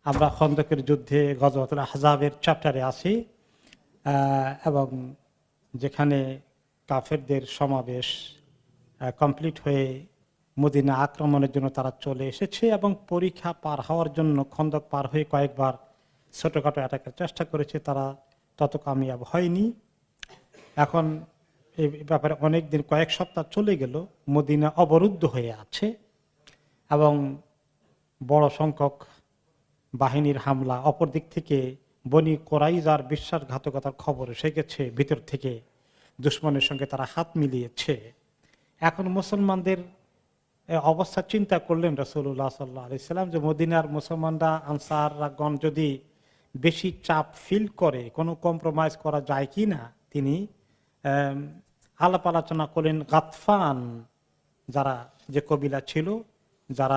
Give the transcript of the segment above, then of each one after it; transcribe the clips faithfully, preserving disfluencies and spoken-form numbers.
আমরা খন্দকের যুদ্ধে গজওয়াতুল আহজাবের চ্যাপ্টারে আছি এবং যেখানে কাফেরদের সমাবেশ কমপ্লিট হয়ে মদিনা আক্রমণের জন্য তারা চলে এসেছে এবং পরীক্ষা পার হওয়ার জন্য খন্দক পার হয়ে কয়েকবার ছোটখাটো অ্যাটাকের চেষ্টা করেছে, তারা তত কামিয়াব হয়নি। এখন এই ব্যাপারে অনেক দিন, কয়েক সপ্তাহ চলে গেল, মদিনা অবরুদ্ধ হয়ে আছে এবং বড় সংখ্যক বাহিনীর হামলা। অপর দিক থেকে বনি কোরাইজার বিশ্বাসঘাতকতার খবর এসে গেছে, ভিতর থেকে দুশমনের সঙ্গে তারা হাত মিলিয়েছে। এখন মুসলমানদের অবস্থা চিন্তা করলেন রাসূলুল্লাহ সাল্লাল্লাহু আলাইহি সাল্লাম যে মদিনার মুসলমানরা আনসারগণ যদি বেশি চাপ ফিল করে কোনো কম্প্রোমাইজ করা যায় কি না। তিনি আলাপ আলোচনা করলেন গাতফান যারা যে কবিলা ছিল, যারা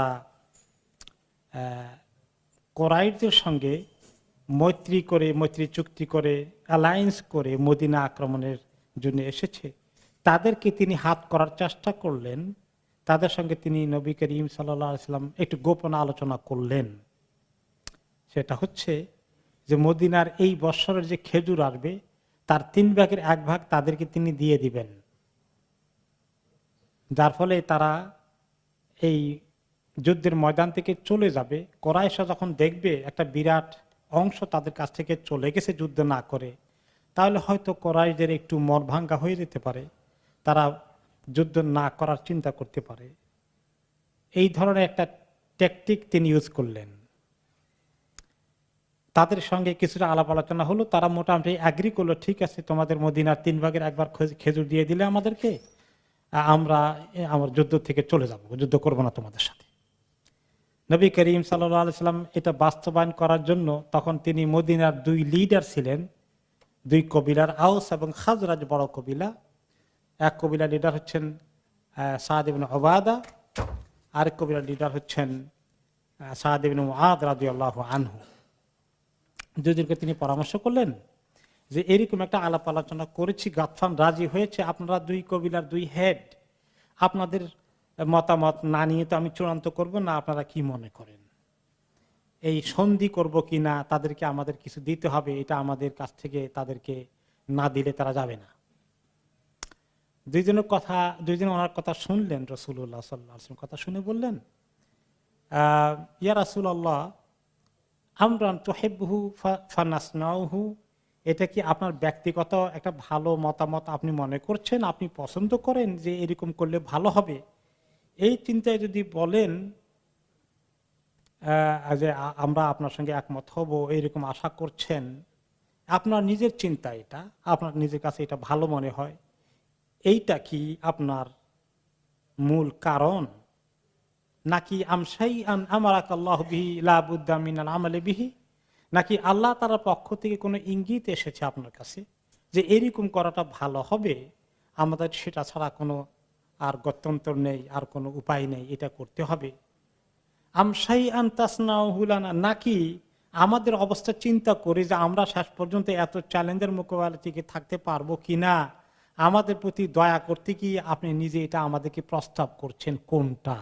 কোরাইশদের সঙ্গে মৈত্রী করে মৈত্রী চুক্তি করে অ্যালায়েন্স করে মদিনা আক্রমণের জন্য এসেছে, তাদেরকে তিনি হাত করার চেষ্টা করলেন। তাদের সঙ্গে তিনি নবী করিম সাল্লাল্লাহু আলাইহি সাল্লাম একটু গোপন আলোচনা করলেন। সেটা হচ্ছে যে মদিনার এই বৎসরের যে খেজুর আসবে তার তিন ভাগের এক ভাগ তাদেরকে তিনি দিয়ে দিবেন, যার ফলে তারা এই যুদ্ধের ময়দান থেকে চলে যাবে। কোরাইশরা যখন দেখবে একটা বিরাট অংশ তাদের কাছ থেকে চলে গেছে যুদ্ধ না করে, তাহলে হয়তো কোরাইশদের একটু মন ভাঙ্গা হয়ে যেতে পারে, তারা যুদ্ধ না করার চিন্তা করতে পারে। এই ধরনের একটা ট্যাকটিক তিনি ইউজ করলেন। তাদের সঙ্গে কিছুটা আলাপ আলোচনা হলো, তারা মোটামুটি অ্যাগ্রি করলো, ঠিক আছে তোমাদের মদিনার তিন ভাগের একবার খেজুর দিয়ে দিলে আমাদেরকে, আমরা আমার যুদ্ধ থেকে চলে যাব, যুদ্ধ করবো না তোমাদের সাথে। নবী করিম সাল্লাল্লাহু আলাইহি সাল্লাম এটা বাস্তবায়ন করার জন্য তখন তিনি মদিনার দুই লিডার ছিলেন, দুই কবিলার, আউস এবং খাজরাজ বড় কবিলা। এক কবিলার লিডার হচ্ছেন সাদ ইবনে উবাদা, আরেক কবিলার লিডার হচ্ছেন সাদ ইবনে মুআদ রাদিয়াল্লাহু আনহু। দুজনকে তিনি পরামর্শ করলেন যে এরকম একটা আলাপ আলোচনা করেছি, গাতফান রাজি হয়েছে, আপনারা দুই কবিলার দুই হেড, আপনাদের মতামত না নিয়ে তো আমি চূড়ান্ত করব না, আপনারা কি মনে করেন, এই সন্ধি করব কি না, তাদেরকে আমাদের কিছু দিতে হবে, এটা আমাদের কাছ থেকে তাদেরকে না দিলে তারা যাবে না। দুইজনের কথা, দুইজন ওনার কথা শুনলেন। রাসূলুল্লাহ সাল্লাল্লাহু আলাইহি ওয়াসাল্লাম কথা শুনে বললেন, আহ ইয়া রাসূলুল্লাহ আমরান তুহিব্বুহু ফানাসনাউহু, এটা কি আপনার ব্যক্তিগত একটা ভালো মতামত আপনি মনে করছেন, আপনি পছন্দ করেন যে এরকম করলে ভালো হবে, এই চিন্তায় যদি বলেন যে আমরা আপনার সঙ্গে একমত হব, এইরকম আশা করছেন, আপনার নিজের চিন্তা, এটা আপনার নিজের কাছে এটা ভালো মনে হয়, এইটা কি আপনার মূল কারণ, নাকি আমসাই আমারাকাল্লাহু বিহি লা বুদ্দা মিনাল আমালি বিহি, নাকি আল্লাহ তাআলার পক্ষ থেকে কোনো ইঙ্গিত এসেছে আপনার কাছে যে এরকম করাটা ভালো হবে, আমাদের সেটা ছাড়া কোনো আর গত্যন্তর নেই, আর কোনো উপায় নেই, এটা করতে হবে। আমসাই আন তাসনাউহু লানা, নাকি আমাদের অবস্থা চিন্তা করে যে আমরা শেষ পর্যন্ত এত চ্যালেঞ্জের মোকাবেলা টিকে থাকতে পারবো কিনা, আমাদের প্রতি দয়া করতে কি আপনি নিজে এটা আমাদেরকে প্রস্তাব করছেন, কোনটা?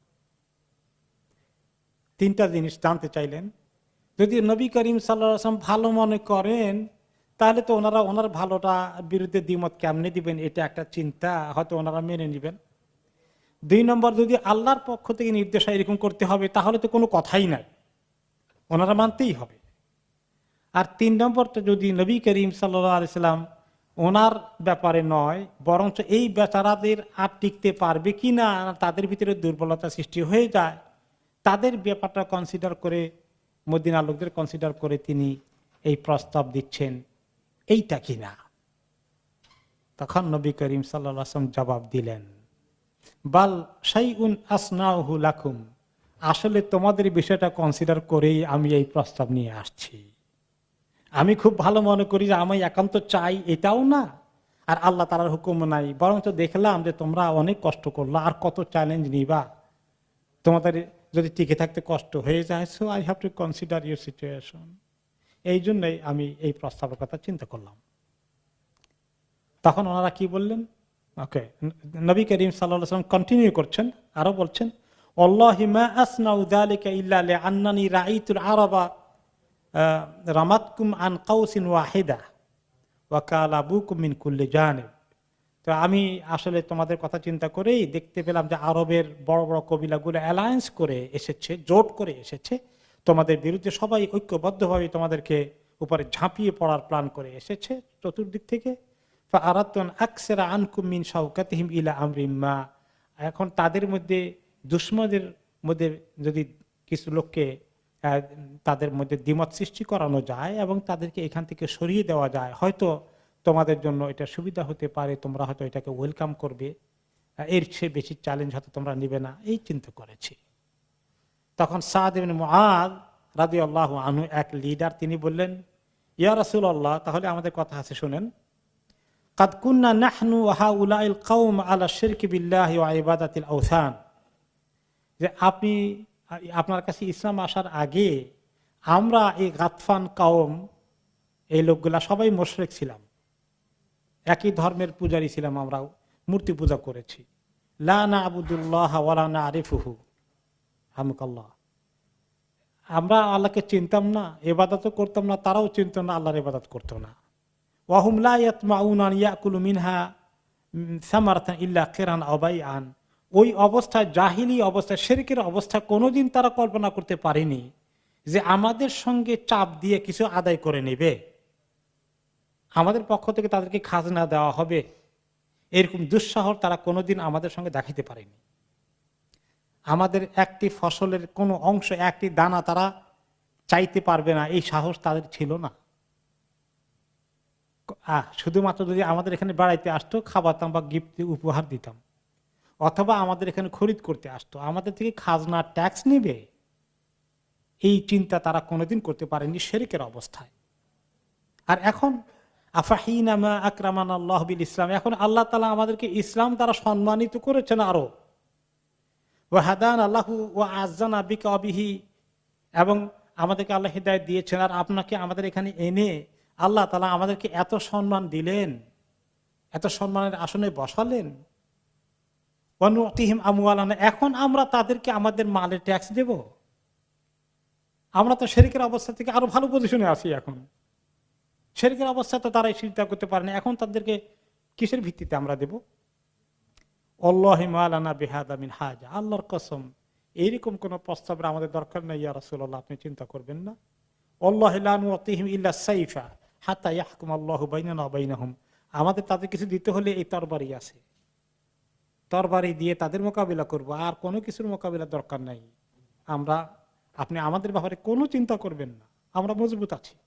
তিনটা জিনিস জানতে চাইলেন। যদি নবী করিম সাল্লাল্লাহু আলাইহি ওয়াসাল্লাম ভালো মনে করেন, তাহলে তো ওনারা ওনার ভালোটা বিরুদ্ধে দ্বিমত কেমনে দিবেন, এটা একটা চিন্তা, হয়তো ওনারা মেনে নেবেন। দুই নম্বর, যদি আল্লাহর পক্ষ থেকে নির্দেশ এরকম করতে হবে, তাহলে তো কোনো কথাই নাই, ওনারা মানতেই হবে। আর তিন নম্বরটা, যদি নবী করিম সাল্লাল্লাহু আলাইহি সাল্লাম ওনার ব্যাপারে নয়, বরঞ্চ এই বেচারাদের আর টিকতে পারবে কি না, তাদের ভিতরে দুর্বলতা সৃষ্টি হয়ে যায়, তাদের ব্যাপারটা কনসিডার করে, মদিনার লোকদের কনসিডার করে তিনি এই প্রস্তাব দিচ্ছেন, এইটা কিনা। তখন নবী করিম সাল্লাল্লাহু আলাইহি ওয়াসাল্লাম জবাব দিলেন, বাল শাইউন আসনাউহু লাকুম, আসলে তোমাদের বিষয়টা কনসিডার করেই আমি এই প্রস্তাব নিয়ে আসছি। আমি খুব ভালো মনে করি যে আমি একান্ত চাই এটাও না, আর আল্লাহ তাআলার হুকুম নাই, বরঞ্চ দেখলাম যে তোমরা অনেক কষ্ট করলা, আর কত চ্যালেঞ্জ নিবা, তোমাদের যদি টিকে থাকতে কষ্ট হয়ে যায়, so I have to consider your situation. এই জন্যই আমি এই প্রস্তাবের কথা চিন্তা করলাম। তখন ওনারা কি বললেন? ওকে, নবী করিম সাল্লাল্লাহু আলাইহি ওয়াসাল্লাম কন্টিনিউ করছেন, আরো বলছেন, আল্লাহি মা আসনাউ যালিকা ইল্লা লিআন্নানি রাআইতুল আরাবা রামাতকুম আন কাউসিন ওয়াহিদা ওয়া কালা আবুকুম মিন কুল্লি জানিব। তো আমি আসলে তোমাদের কথা চিন্তা করেই দেখতে পেলাম যে আরবের বড় বড় কবিলাগুলো অ্যালায়েন্স করে এসেছে, জোট করে এসেছে তোমাদের বিরুদ্ধে, সবাই ঐক্যবদ্ধভাবে তোমাদেরকে উপরে ঝাঁপিয়ে পড়ার প্ল্যান করে এসেছে চতুর্দিক থেকে। ফাআরাতুন আকসিরা আনকুম মিন শাওকাতিহিম ইলা আমরিন মা। এখন তাদের মধ্যে দুশমনদের মধ্যে যদি কিছু লোককে তাদের মধ্যে দ্বিমত সৃষ্টি করানো যায় এবং তাদেরকে এখান থেকে সরিয়ে দেওয়া যায়, হয়তো তোমাদের জন্য এটা সুবিধা হতে পারে, তোমরা হয়তো এটাকে ওয়েলকাম করবে, এর চেয়ে বেশি চ্যালেঞ্জ হয়তো তোমরা নিবে না, এই চিন্তা করেছি। তখন সাদ ইবনে মুআয রাদিয়াল্লাহু আনহু এক লিডার, তিনি বললেন, ইয়া রাসূলুল্লাহ, তাহলে আমাদের কথা আছে শুনেন। কাদ কুননা নাহনু ওয়া হাউলাইল কওম আলা শিরকি বিল্লাহি ওয়া ইবাদাতিল আওসান। যে আপনি আপনার কাছে ইসলাম আসার আগে আমরা এই গাতফান কওম, এই লোকগুলা সবাই মুশরিক ছিলাম, একই ধর্মের পূজারী ছিলাম, আমরা মূর্তি পূজা করেছি। লা না'বুদুল্লাহ ওয়া লা না'রিফুহু হামকাল্লাহ। আমরা আল্লাহকে চিনতাম না, ইবাদতও করতাম না, তারাও চিনতো না, আল্লাহর ইবাদত করতো না। ওয়া হুম লা ইয়াতমাউনা আন ইয়াকুলু মিনহা সামারাতান ইল্লা কিরান আও বাইআন। ওই অবস্থায়, জাহিলি অবস্থায়, শিরকের অবস্থা কোনোদিন তারা কল্পনা করতে পারেনি যে আমাদের সঙ্গে চাপ দিয়ে কিছু আদায় করে নেবে, আমাদের পক্ষ থেকে তাদেরকে খাজনা দেওয়া হবে, এরকম দুঃসাহস তারা কোনোদিন আমাদের সঙ্গে দেখাইতে পারেনি। আমাদের একটি ফসলের কোনো অংশ, একটি দানা তারা চাইতে পারবে না, এই সাহস তাদের ছিল না। আহ শুধুমাত্র যদি আমাদের এখানে বেড়াইতে আসতো, খাওয়াতাম বা গিফট উপহার দিতাম, অথবা আমাদের এখানে খরিদ করতে আসতো, আমাদের থেকে খাজনা ট্যাক্স নিবে, এই চিন্তা তারা কোনোদিন করতে পারেনি শিরকের অবস্থায়। আর এখন আফাহিনা মা আকরামান আল্লাহ বিল ইসলাম, এখন আল্লাহ তাআলা আমাদেরকে ইসলাম দ্বারা সম্মানিত করেছেন আরো। ওয়া হাদান আল্লাহু ওয়া আযযানা বিকা বিহি, এবং আমাদেরকে আল্লাহ হিদায়াত দিয়েছেন, আর আপনাকে আমাদের এখানে এনে আল্লাহ তাআলা আমাদেরকে এত সম্মান দিলেন, এত সম্মানের আসনে বসালেন। ওয়া নুতিহিম আমওয়ালানা, এখন আমরা তাদেরকে আমাদের মালের ট্যাক্স দেব? আমরা তো শিরকের অবস্থা থেকে আরো ভালো পজিশনে আছি। এখন শিরকের অবস্থা তো তারাই চিন্তা করতে পারে না, এখন তাদেরকে কিসের ভিত্তিতে আমরা দেব? আল্লাহি মালানা বিহাদা মিন হাজা, আল্লাহর কসম এইরকম কোন প্রস্তাবের আমাদের দরকার নেই ইয়া রাসূলুল্লাহ, আপনি চিন্তা করবেন না। আল্লাহি লা নুতিহিম ইল্লা সাইফা হাত্তা ইয়াহকুম আল্লাহু বাইনানা ওয়া বাইনাহুম, আমাদের তাদের কিছু দিতে হলে এই তরবারি আছে, তরবারি দিয়ে তাদের মোকাবিলা করব, আর কোনো কিছুর মোকাবিলা দরকার নাই। আমরা, আপনি আমাদের ব্যাপারে কোনো চিন্তা করবেন না, আমরা মজবুত আছি।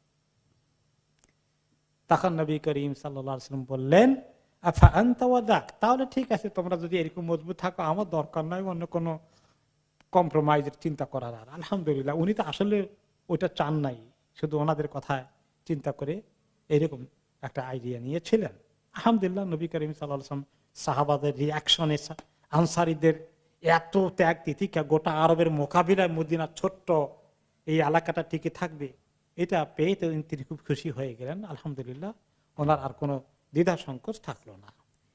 তখন নবী করিম সাল্লাল্লাহু আলাইহি ওয়াসাল্লাম বললেন, আফা আনতা ওয়া যাক, তাহলে ঠিক আছে, তোমরা যদি এরকম মজবুত থাকো, আমার দরকার নাই অন্য কোনো কম্প্রোমাইজের চিন্তা করার। আর আলহামদুলিল্লাহ, উনি তো আসলে ওইটা চান নাই, শুধু ওনাদের কথা চিন্তা করে এরকম একটা আইডিয়া নিয়েছিলেন। আলহামদুলিল্লাহ, নবী করিম সাল্লাল্লাহু আলাইহি ওয়াসাল্লাম সাহাবাদের রিয়াকশনে, আনসারীদের এত ত্যাগ তিতিক্ষা, গোটা আরবের মোকাবিলায় মদিনা ছোট্ট এই এলাকাটা টিকে থাকবে, এটা পেয়ে তো তিনি খুব খুশি হয়ে গেলেন। আলহামদুলিল্লাহ, ওনার আর কোনো দ্বিধা সংকোচ থাকলো না।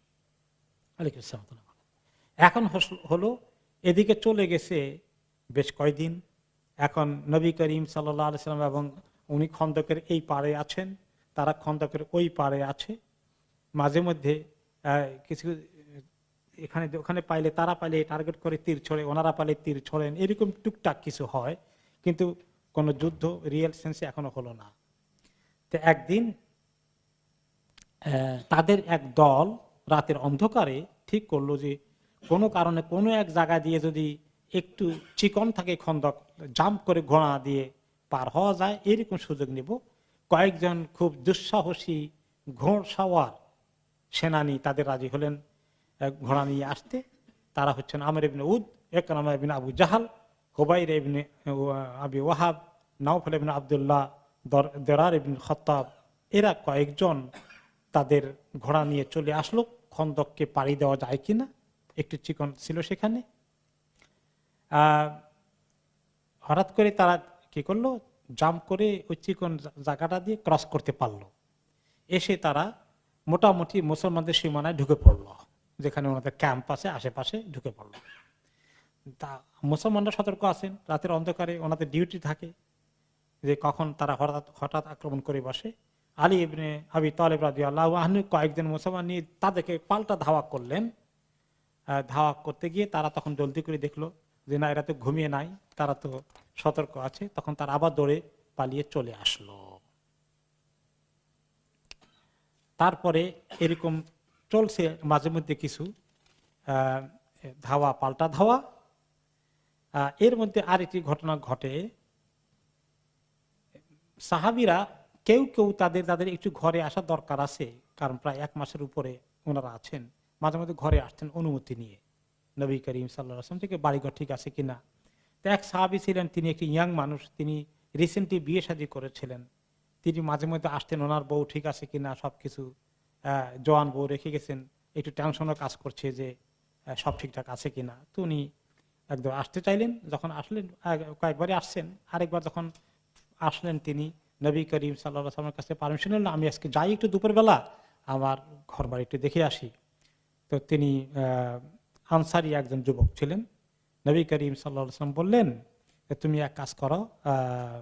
এখন হলো এদিকে চলে গেছে বেশ কয়দিন। এখন নবী করিম সাল্লাল্লাহু আলাইহি ওয়াসাল্লাম এবং উনি খন্দকের এই পারে আছেন, তারা খন্দকের ওই পারে আছে। মাঝে মধ্যে কিছু এখানে ওখানে পাইলে, তারা পাইলে টার্গেট করে তীর ছড়ে, ওনারা পাইলে তীর ছড়েন, এরকম টুকটাক কিছু হয়, কিন্তু কোন যুদ্ধ রিয়েল সেন্সে এখনো হলো না। তো একদিন তাদের এক দল রাতের অন্ধকারে ঠিক করলো যে কোনো কারণে কোনো এক জায়গা দিয়ে যদি একটু চিকন থাকে খন্দক, জাম্প করে ঘোড়া দিয়ে পার হওয়া যায়, এরকম সুযোগ নিব। কয়েকজন খুব দুঃসাহসী ঘোড়সাওয়ার সেনানী তাদের রাজি হলেন ঘোড়া নিয়ে আসতে। তারা হচ্ছেন আমর ইবনে উদ, ইকরামা ইবনে আবু জাহাল, হুবাইর ইবনে আবি ওয়াহাব, নাওফল ইবনে আব্দুল্লাহ, দরার ইবনে খাত্তাব, এরা কয়েকজন তাদের ঘোড়া নিয়ে চলে আসলো খন্দককে পাড়ি দেওয়া যায় কিনা, একটু চিকন ছিল সেখানে। আহ হঠাৎ করে তারা কি করলো, জাম্প করে ওই চিকন জায়গাটা দিয়ে ক্রস করতে পারলো। এসে তারা মোটামুটি মুসলমানদের সীমানায় ঢুকে পড়লো, যেখানে ওনাদের ক্যাম্প আছে আশেপাশে ঢুকে পড়লো। তা মুসলমানরা সতর্ক আছেন, রাতের অন্ধকারে ওনাদের ডিউটি থাকে যে কখন তারা হঠাৎ হঠাৎ আক্রমণ করে বসে। আলী ইবনে আবি তালেব রাদিয়াল্লাহু আনহু কয়েকজন মুসলমান নিয়ে তাদেরকে পাল্টা ধাওয়া করলেন। ধাওয়া করতে গিয়ে তারা তখন জলদি করে দেখলো যে না, এরা তো ঘুমিয়ে নাই, তারা তো সতর্ক আছে, তখন তারা আবার দৌড়ে পালিয়ে চলে আসলো। তারপরে এরকম চলছে মাঝে মধ্যে কিছু আহ ধাওয়া পাল্টা ধাওয়া। এর মধ্যে আরেকটি ঘটনা ঘটে, সাহাবীরা কেউ কেউ তাদের তাদের একটু ঘরে আসার দরকার আছে, কারণ প্রায় এক মাসের উপরে ওনারা আছেন, মাঝে মধ্যে ঘরে আসছেন অনুমতি নিয়ে নবী করিম সাল্লাল্লাহু আলাইহি ওয়াসাল্লাম থেকে, বাড়িঘর ঠিক আছে কিনা। তো এক সাহাবী ছিলেন, তিনি একটি ইয়াং মানুষ, তিনি রিসেন্টলি বিয়ে শাদী করেছিলেন, তিনি মাঝে মধ্যে আসতেন ওনার বউ ঠিক আছে কিনা, সবকিছু আহ জোয়ান বউ রেখে গেছেন, একটু টেনশনও কাজ করছে যে সব ঠিকঠাক আছে কিনা। তো উনি একদম আসতে চাইলেন, যখন আসলেন কয়েকবারই আসছেন, আরেকবার যখন আসলেন তিনি নবী করিম সাল্লাল্লাহু আলাইহি ওয়াসাল্লামের কাছে পারমিশন নিলেন, আমি আজকে যাই একটু দুপুরবেলা আমার ঘর বাড়ি একটু দেখে আসি। তো তিনি আহ আনসারি একজন যুবক ছিলেন, নবী করিম সাল্লাল্লাহু আলাইহি ওয়াসাল্লাম বললেন তুমি এক কাজ করো, আহ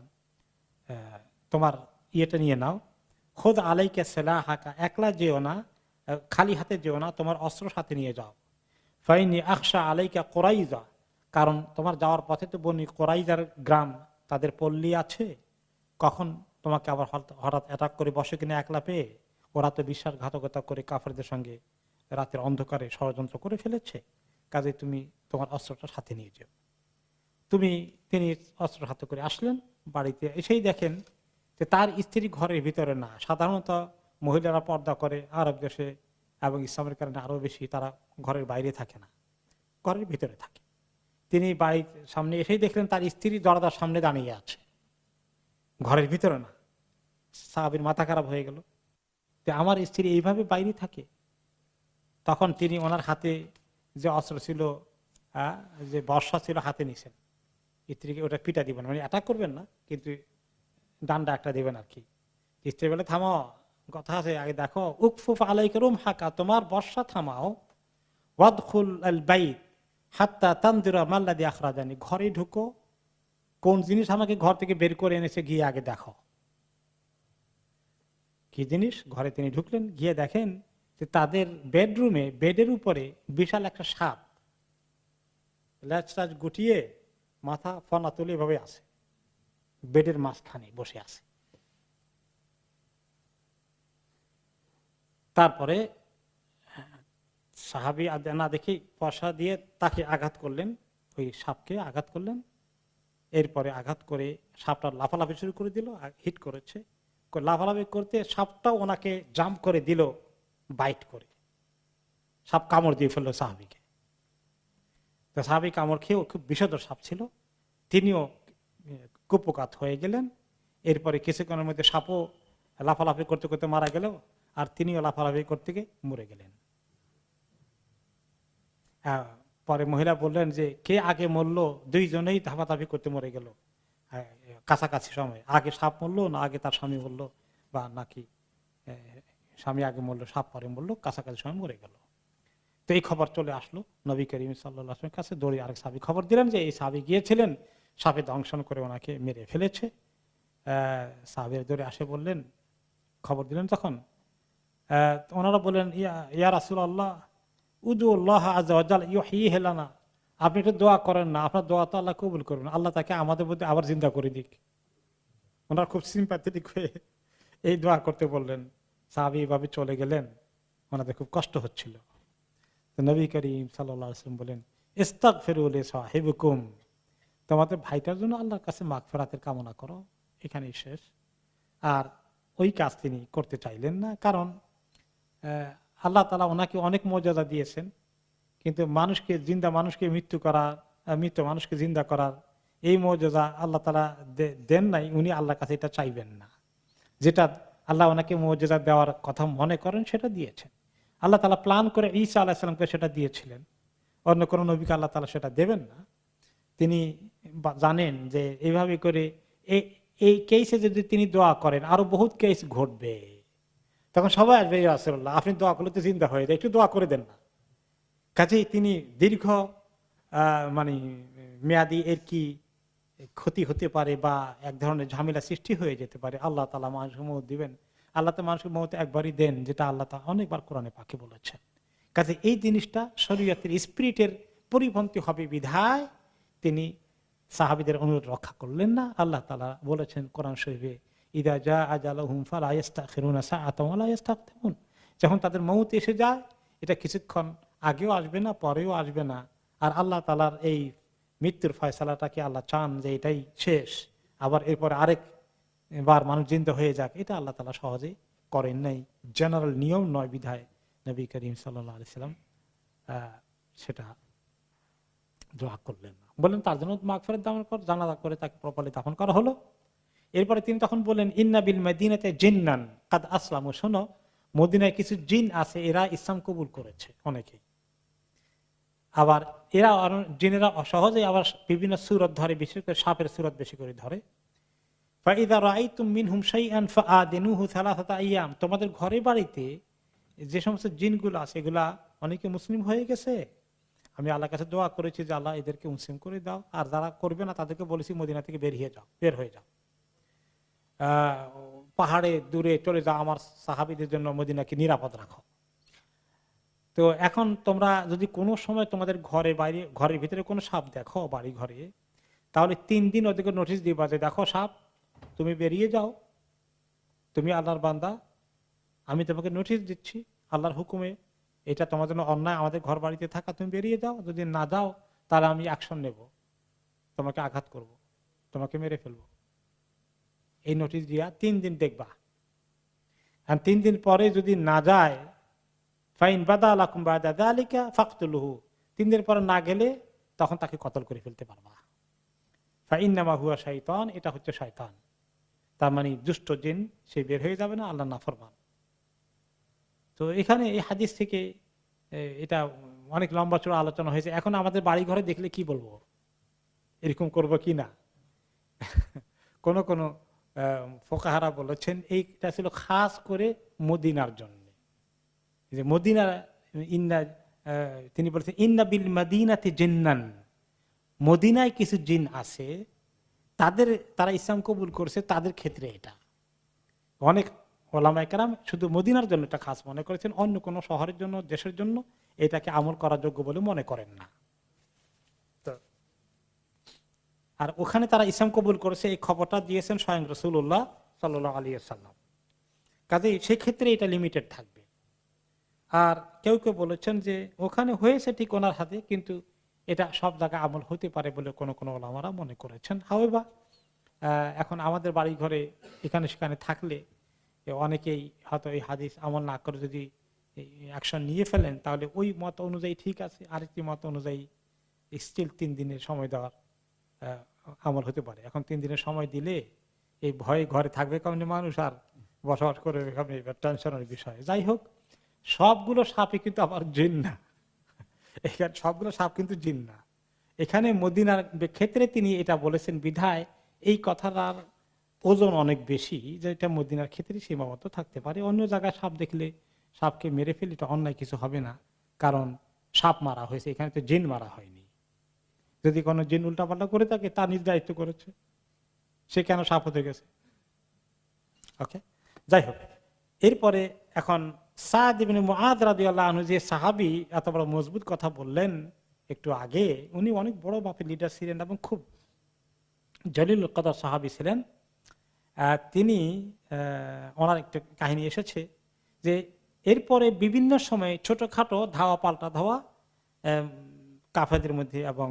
তোমার ইয়েটা নিয়ে নাও, খোদ আলাইকা সালাহাকা, একলা যেও না, খালি হাতে যেও না, তোমার অস্ত্র সাথে নিয়ে যাও। ফাইনি আখশা আলাইকা কোরাইজা, কারণ তোমার যাওয়ার পথে তো বনি কোরাইজার গ্রাম, তাদের পল্লী আছে, কখন তোমাকে আবার হঠাৎ অ্যাটাক করে বসে কিনা একলা পেয়ে, ওরা তো বিশ্বাসঘাতকতা করে কাফেরদের সঙ্গে রাতের অন্ধকারে ষড়যন্ত্র করে ফেলেছে, কাজে তুমি তোমার অস্ত্রটা সাথে নিয়ে যাও। তুমি তিনি অস্ত্র হাতে করে আসলেন, বাড়িতে এসেই দেখেন যে তার স্ত্রী ঘরের ভিতরে না। সাধারণত মহিলারা পর্দা করে আরব দেশে এবং ইসলামের কারণে আরো বেশি, তারা ঘরের বাইরে থাকে না, ঘরের ভিতরে থাকে। তিনি বাড়ির সামনে এসেই দেখলেন তার স্ত্রী দরজার সামনে দাঁড়িয়ে আছে, ঘরের ভিতরে না। সাহাবীর মাথা খারাপ হয়ে গেল যে আমার স্ত্রী এইভাবে বাইরে থাকে। তখন তিনি ওনার হাতে যে অস্ত্র ছিল, যে বর্ষা ছিল, হাতে নিছেন, স্ত্রীকে ওটা পিটা দিবেন, মানে অ্যাটাক করবেন না, কিন্তু ডান্ডা একটা দিবেন আর কি। স্ত্রী বলে থামাও, কথা আছে আগে দেখো, উকফুফ আলাইকা রুমহাকা, তোমার বর্ষা থামাও, ওয়াদখুল আল বাইত হাত্তা তানজুরা মাল্লাযী আখরাজানি, ঘরে ঢুকো, কোন জিনিস আমাকে ঘর থেকে বের করে এনেছে গিয়ে আগে দেখো। কি জিনিস? ঘরে তিনি ঢুকলেন, গিয়ে দেখেন যে তাদের বেডরুমে বেডের উপরে বিশাল একটা সাপ, ল্যাজ টাজ গুটিয়ে মাথা ফনা তুলে এভাবে আছে, বেডের মাঝখানে বসে আছে। তারপরে সাহাবী না দেখে পয়সা দিয়ে তাকে আঘাত করলেন, ওই সাপকে আঘাত করলেন। এরপরে আঘাত করে সাপটা লাফালাফি শুরু করে দিল, হিট করেছে, লাফালাফি করতে সাপটাও ওনাকে জাম্প করে দিল, বাইট করে সাপ কামড় দিয়ে ফেললো সাহাবীকে। তো সাহাবী কামড় খেয়ে খুব বিষধর সাপ ছিল, তিনিও কুপকাত হয়ে গেলেন। এরপরে কিছুক্ষণের মধ্যে সাপও লাফালাফি করতে করতে মারা গেল, আর তিনিও লাফালাফি করতে গিয়ে মরে গেলেন। পরে মহিলা বললেন যে কে আগে মরলো, দুইজনেই ধাপাধাপি করতে মরে গেল কাছাকাছি সময়, আগে সাপ মরলো না আগে তার স্বামী মরলো, বা নাকি স্বামী আগে মরলো সাপ পরে মরলো, কাছাকাছি সময় মরে গেল। তো এই খবর চলে আসলো নবী করিম সাল্লাল্লাহু আলাইহি ওয়াসাল্লামের কাছে, দৌড়ে আরেক সাহাবী খবর দিলেন যে এই সাহাবী গিয়েছিলেন, সাপে দংশন করে ওনাকে মেরে ফেলেছে। আহ সাহাবীর দৌড়ে আসে বললেন, খবর দিলেন তখন আহ ওনারা বললেন ইয়া ইয়া রাসূলুল্লাহ উদুল্লাহ আযজা ওয়া জাল ইউহয়িহি লানা, আপনি একটু দোয়া করেন না, আপনার দোয়া তো আল্লাহ কবুল করবেন, আল্লাহ তাকে আমাদের মধ্যে আবার জিন্দা করে দিক। ওনারা খুব সিম্প্যাথেটিক হয়ে এই দোয়া করতে বললেন। সাহাবী এভাবে চলে গেলেন, ওনাদের খুব কষ্ট হচ্ছিল। তো নবী করিম সাল্লাল্লাহু আলাইহি ওয়াসাল্লাম বলেন ইস্তাগফিরু লি সাহিবিকুম, তোমাদের ভাইটার জন্য আল্লাহর কাছে মাগফিরাতের কামনা করো, এখানেই শেষ। আর ওই কাজ তিনি করতে চাইলেন না, কারণ আল্লাহ তাআলা ওনাকে অনেক মর্যাদা দিয়েছেন, কিন্তু মানুষকে জিন্দা মানুষকে মৃত্যু করার, মৃত মানুষকে জিন্দা করার এই মর্যাদা আল্লাহ তাআলা দেন নাই, উনি আল্লাহর কাছে এটা চাইবেন না। যেটা আল্লাহ ওনাকে মর্যাদা দেওয়ার কথা মনে করেন সেটা দিয়েছেন। আল্লাহ তাআলা প্ল্যান করে ঈসা আলাইহিস সালামকে সেটা দিয়েছিলেন, অন্য কোনো নবীকে আল্লাহ তাআলা সেটা দেবেন না। তিনি জানেন যে এইভাবে করে এই কেসে যদি তিনি দোয়া করেন আরো বহুত কেস ঘটবে, তখন সবাই আসবে ইয়া রাসূলুল্লাহ আপনি দোয়া করলে তো জিন্দা হয়ে যায়, একটু দোয়া করে দেন না। কাজেই তিনি দীর্ঘ আহ মানে মেয়াদি এর কি ক্ষতি হতে পারে বা এক ধরনের ঝামেলা সৃষ্টি হয়ে যেতে পারে, আল্লাহ তাআলা মানুষকে মৌত দিবেন। আল্লাহ তো মানুষকে মৌত একবারই দেন, যেটা আল্লাহ তাআলা অনেকবার কোরআনে পাকে বলেছেন। কাজে এই জিনিসটা শরীয়তের স্পিরিটের পরিপন্থী হবে বিধায় তিনি সাহাবীদের অনুরোধ রক্ষা করলেন না। আল্লাহ তাআলা বলেছেন কোরআন শরীফে, ইদা জা আজালুহুম ফালা ইস্তাখিরুনা সাআতান ওয়া লা ইস্তাকদিমুন, যখন তাদের মৌত এসে যায়, এটা কিছুক্ষণ আগেও আসবে না, পরেও আসবে না। আর আল্লাহ তাআলার এই মৃত্যুর ফয়সালাটাকে আল্লাহ চান যে এটাই শেষ, আবার এরপর আরেক বার মানুষ জিন্দা হয়ে যাক, এটা আল্লাহ তাআলা সহজে করেন নাই। জেনারেল নিয়ম নয় বিধায় নবী করিম সাল্লাল্লাহু আলাইহি সাল্লাম সেটা দোয়া করলেন না, বললেন তার জন্য মাগফিরাত দান কর, জানাজা করে তাকে প্রপারলি দাফন করা হলো। এরপরে তিনি তখন বললেন, ইন্না বিল মাদিনাতে জিন্নান কাদ আসলামু, শোনো মদিনায় কিছু জিন আছে, এরা ইসলাম কবুল করেছে অনেকে। আবার এরা জিনেরা অসহজে আবার বিভিন্ন সূরত ধরে, বিশেষ করে সাপের সূরত বেশি করে ধরে। ফাইদা রাআইতুম মিনহুম শাইআন ফাআদিনুহু সালাসাতা আইয়াম, তোমাদের ঘরে বাড়িতে যে সমস্ত জিনগুলো আছে এগুলা অনেকে মুসলিম হয়ে গেছে, আমি আল্লাহর কাছে দোয়া করেছি যে আল্লাহ এদেরকে মুসলিম করে দাও, আর যারা করবে না তাদেরকে বলেছি মদিনা থেকে বেরিয়ে যাও, বের হয়ে যাও, আহ পাহাড়ে দূরে চলে যাও, আমার সাহাবীদের জন্য মদিনাকে নিরাপদ রাখো। তো এখন তোমরা যদি কোনো সময় তোমাদের ঘরে বাইরে ঘরের ভিতরে কোনো সাপ দেখো বাড়ি ঘরে, তাহলে তিন দিন ওদেরকে নোটিশ দিবা যে দেখো সাপ, তুমি বেরিয়ে যাও, তুমি আল্লাহর বান্দা, আমি তোমাকে নোটিশ দিচ্ছি আল্লাহর হুকুমে, এটা তোমার জন্য অন্যায় আমাদের ঘর বাড়িতে থাকা, তুমি বেরিয়ে যাও, যদি না যাও তাহলে আমি অ্যাকশন নেব, তোমাকে আঘাত করব, তোমাকে মেরে ফেলবো। এই নোটিশ দিয়া তিন দিন দেখবা, আর তিন দিন পরে যদি না যায়, ফাইন বাদা লাকুম বাদা যালিকা ফাকতুলুহু, তিন দিন পরে না গেলে তখন তাকে কতল করে ফেলতে পারবা। ফাইন্নামা হুয়া শাইতান, এটা হচ্ছে শয়তান, তার মানে দুষ্ট জিন, সে বের হয়ে যাবে না, আল্লাহ নাফরমান। তো এখানে এই হাদিস থেকে এটা অনেক লম্বা চড়া আলোচনা হয়েছে। এখন আমাদের বাড়ি ঘরে দেখলে কি বলবো, এরকম করবো কি না? কোন কোন ফোকাহারা বলেছেন এইটা ছিল খাস করে মদিনার জন্য, যে মদিনা ইন্না, তিনি বলেছেন ইন্না বিল মাদিনাতে জিন্নান, মদিনায় কিছু জিন আছে, তাদের তারা ইসলাম কবুল করছে, তাদের ক্ষেত্রে এটা। অনেক ওলামায়ে কেরাম শুধু মদিনার জন্য এটা খাস মনে করেছেন, অন্য কোনো শহরের জন্য, দেশের জন্য এটাকে আমল করার যোগ্য বলে মনে করেন না। তো আর ওখানে তারা ইসলাম কবুল করেছে, এই খবরটা দিয়েছেন স্বয়ং রাসূলুল্লাহ সাল্লাল্লাহু আলাইহি ওয়াসাল্লাম। কাজেই সেই ক্ষেত্রে এটা লিমিটেড থাকবে। আর কেউ কেউ বলেছেন যে ওখানে হয়েছে ঠিক ওনার হাতে, কিন্তু এটা সব জায়গায় আমল হতে পারে বলে কোনো কোনো ওলামারা মনে করেছেন। হাওয়া এখন আমাদের বাড়ি ঘরে এখানে সেখানে থাকলে অনেকেই হয়তো এই হাদিস আমল না করে যদি অ্যাকশন নিয়ে ফেলেন, তাহলে ওই মত অনুযায়ী ঠিক আছে, আরেকটি মত অনুযায়ী স্টিল তিন দিনের সময় দেওয়ার আমল হতে পারে। এখন তিন দিনের সময় দিলে এই ভয়ে ঘরে থাকবে কেমনি মানুষ, আর বসবাস করে টেনশনের বিষয়। যাই হোক, সবগুলো সাপই কিন্তু আবার জিন না, এখানে সবগুলো সাপ কিন্তু জিন না। এখানে মদিনার ক্ষেত্রে তিনি এটা বলেছেন বিধায় এই কথাটার ওজন অনেক বেশি, যে এটা মদিনার ক্ষেত্রে সীমাবদ্ধ থাকতে পারে। অন্য জায়গায় সাপ দেখলে সাপকে মেরে ফেলে এটা অন্যায় কিছু হবে না, কারণ সাপ মারা হয়েছে, এখানে তো জিন মারা হয়নি। যদি কোনো জিন উল্টাপাল্টা করে থাকে, তা নিজ দায়িত্ব করেছে, সে কেন সাপ হতে গেছে। ওকে, যাই হোক, এরপরে এখন সাদ ইবনে মুআদ রাদিয়াল্লাহু আনহু, যে সাহাবী এত বড় মজবুত কথা বললেন একটু আগে, উনি অনেক বড় মাপের লিডার ছিলেন এবং খুব জলিলুল কদর সাহাবী ছিলেন। তিনি ওনার একটা কাহিনী এসেছে যে এরপরে বিভিন্ন সময় ছোটখাটো ধাওয়া পাল্টা ধাওয়া কাফেরদের মধ্যে এবং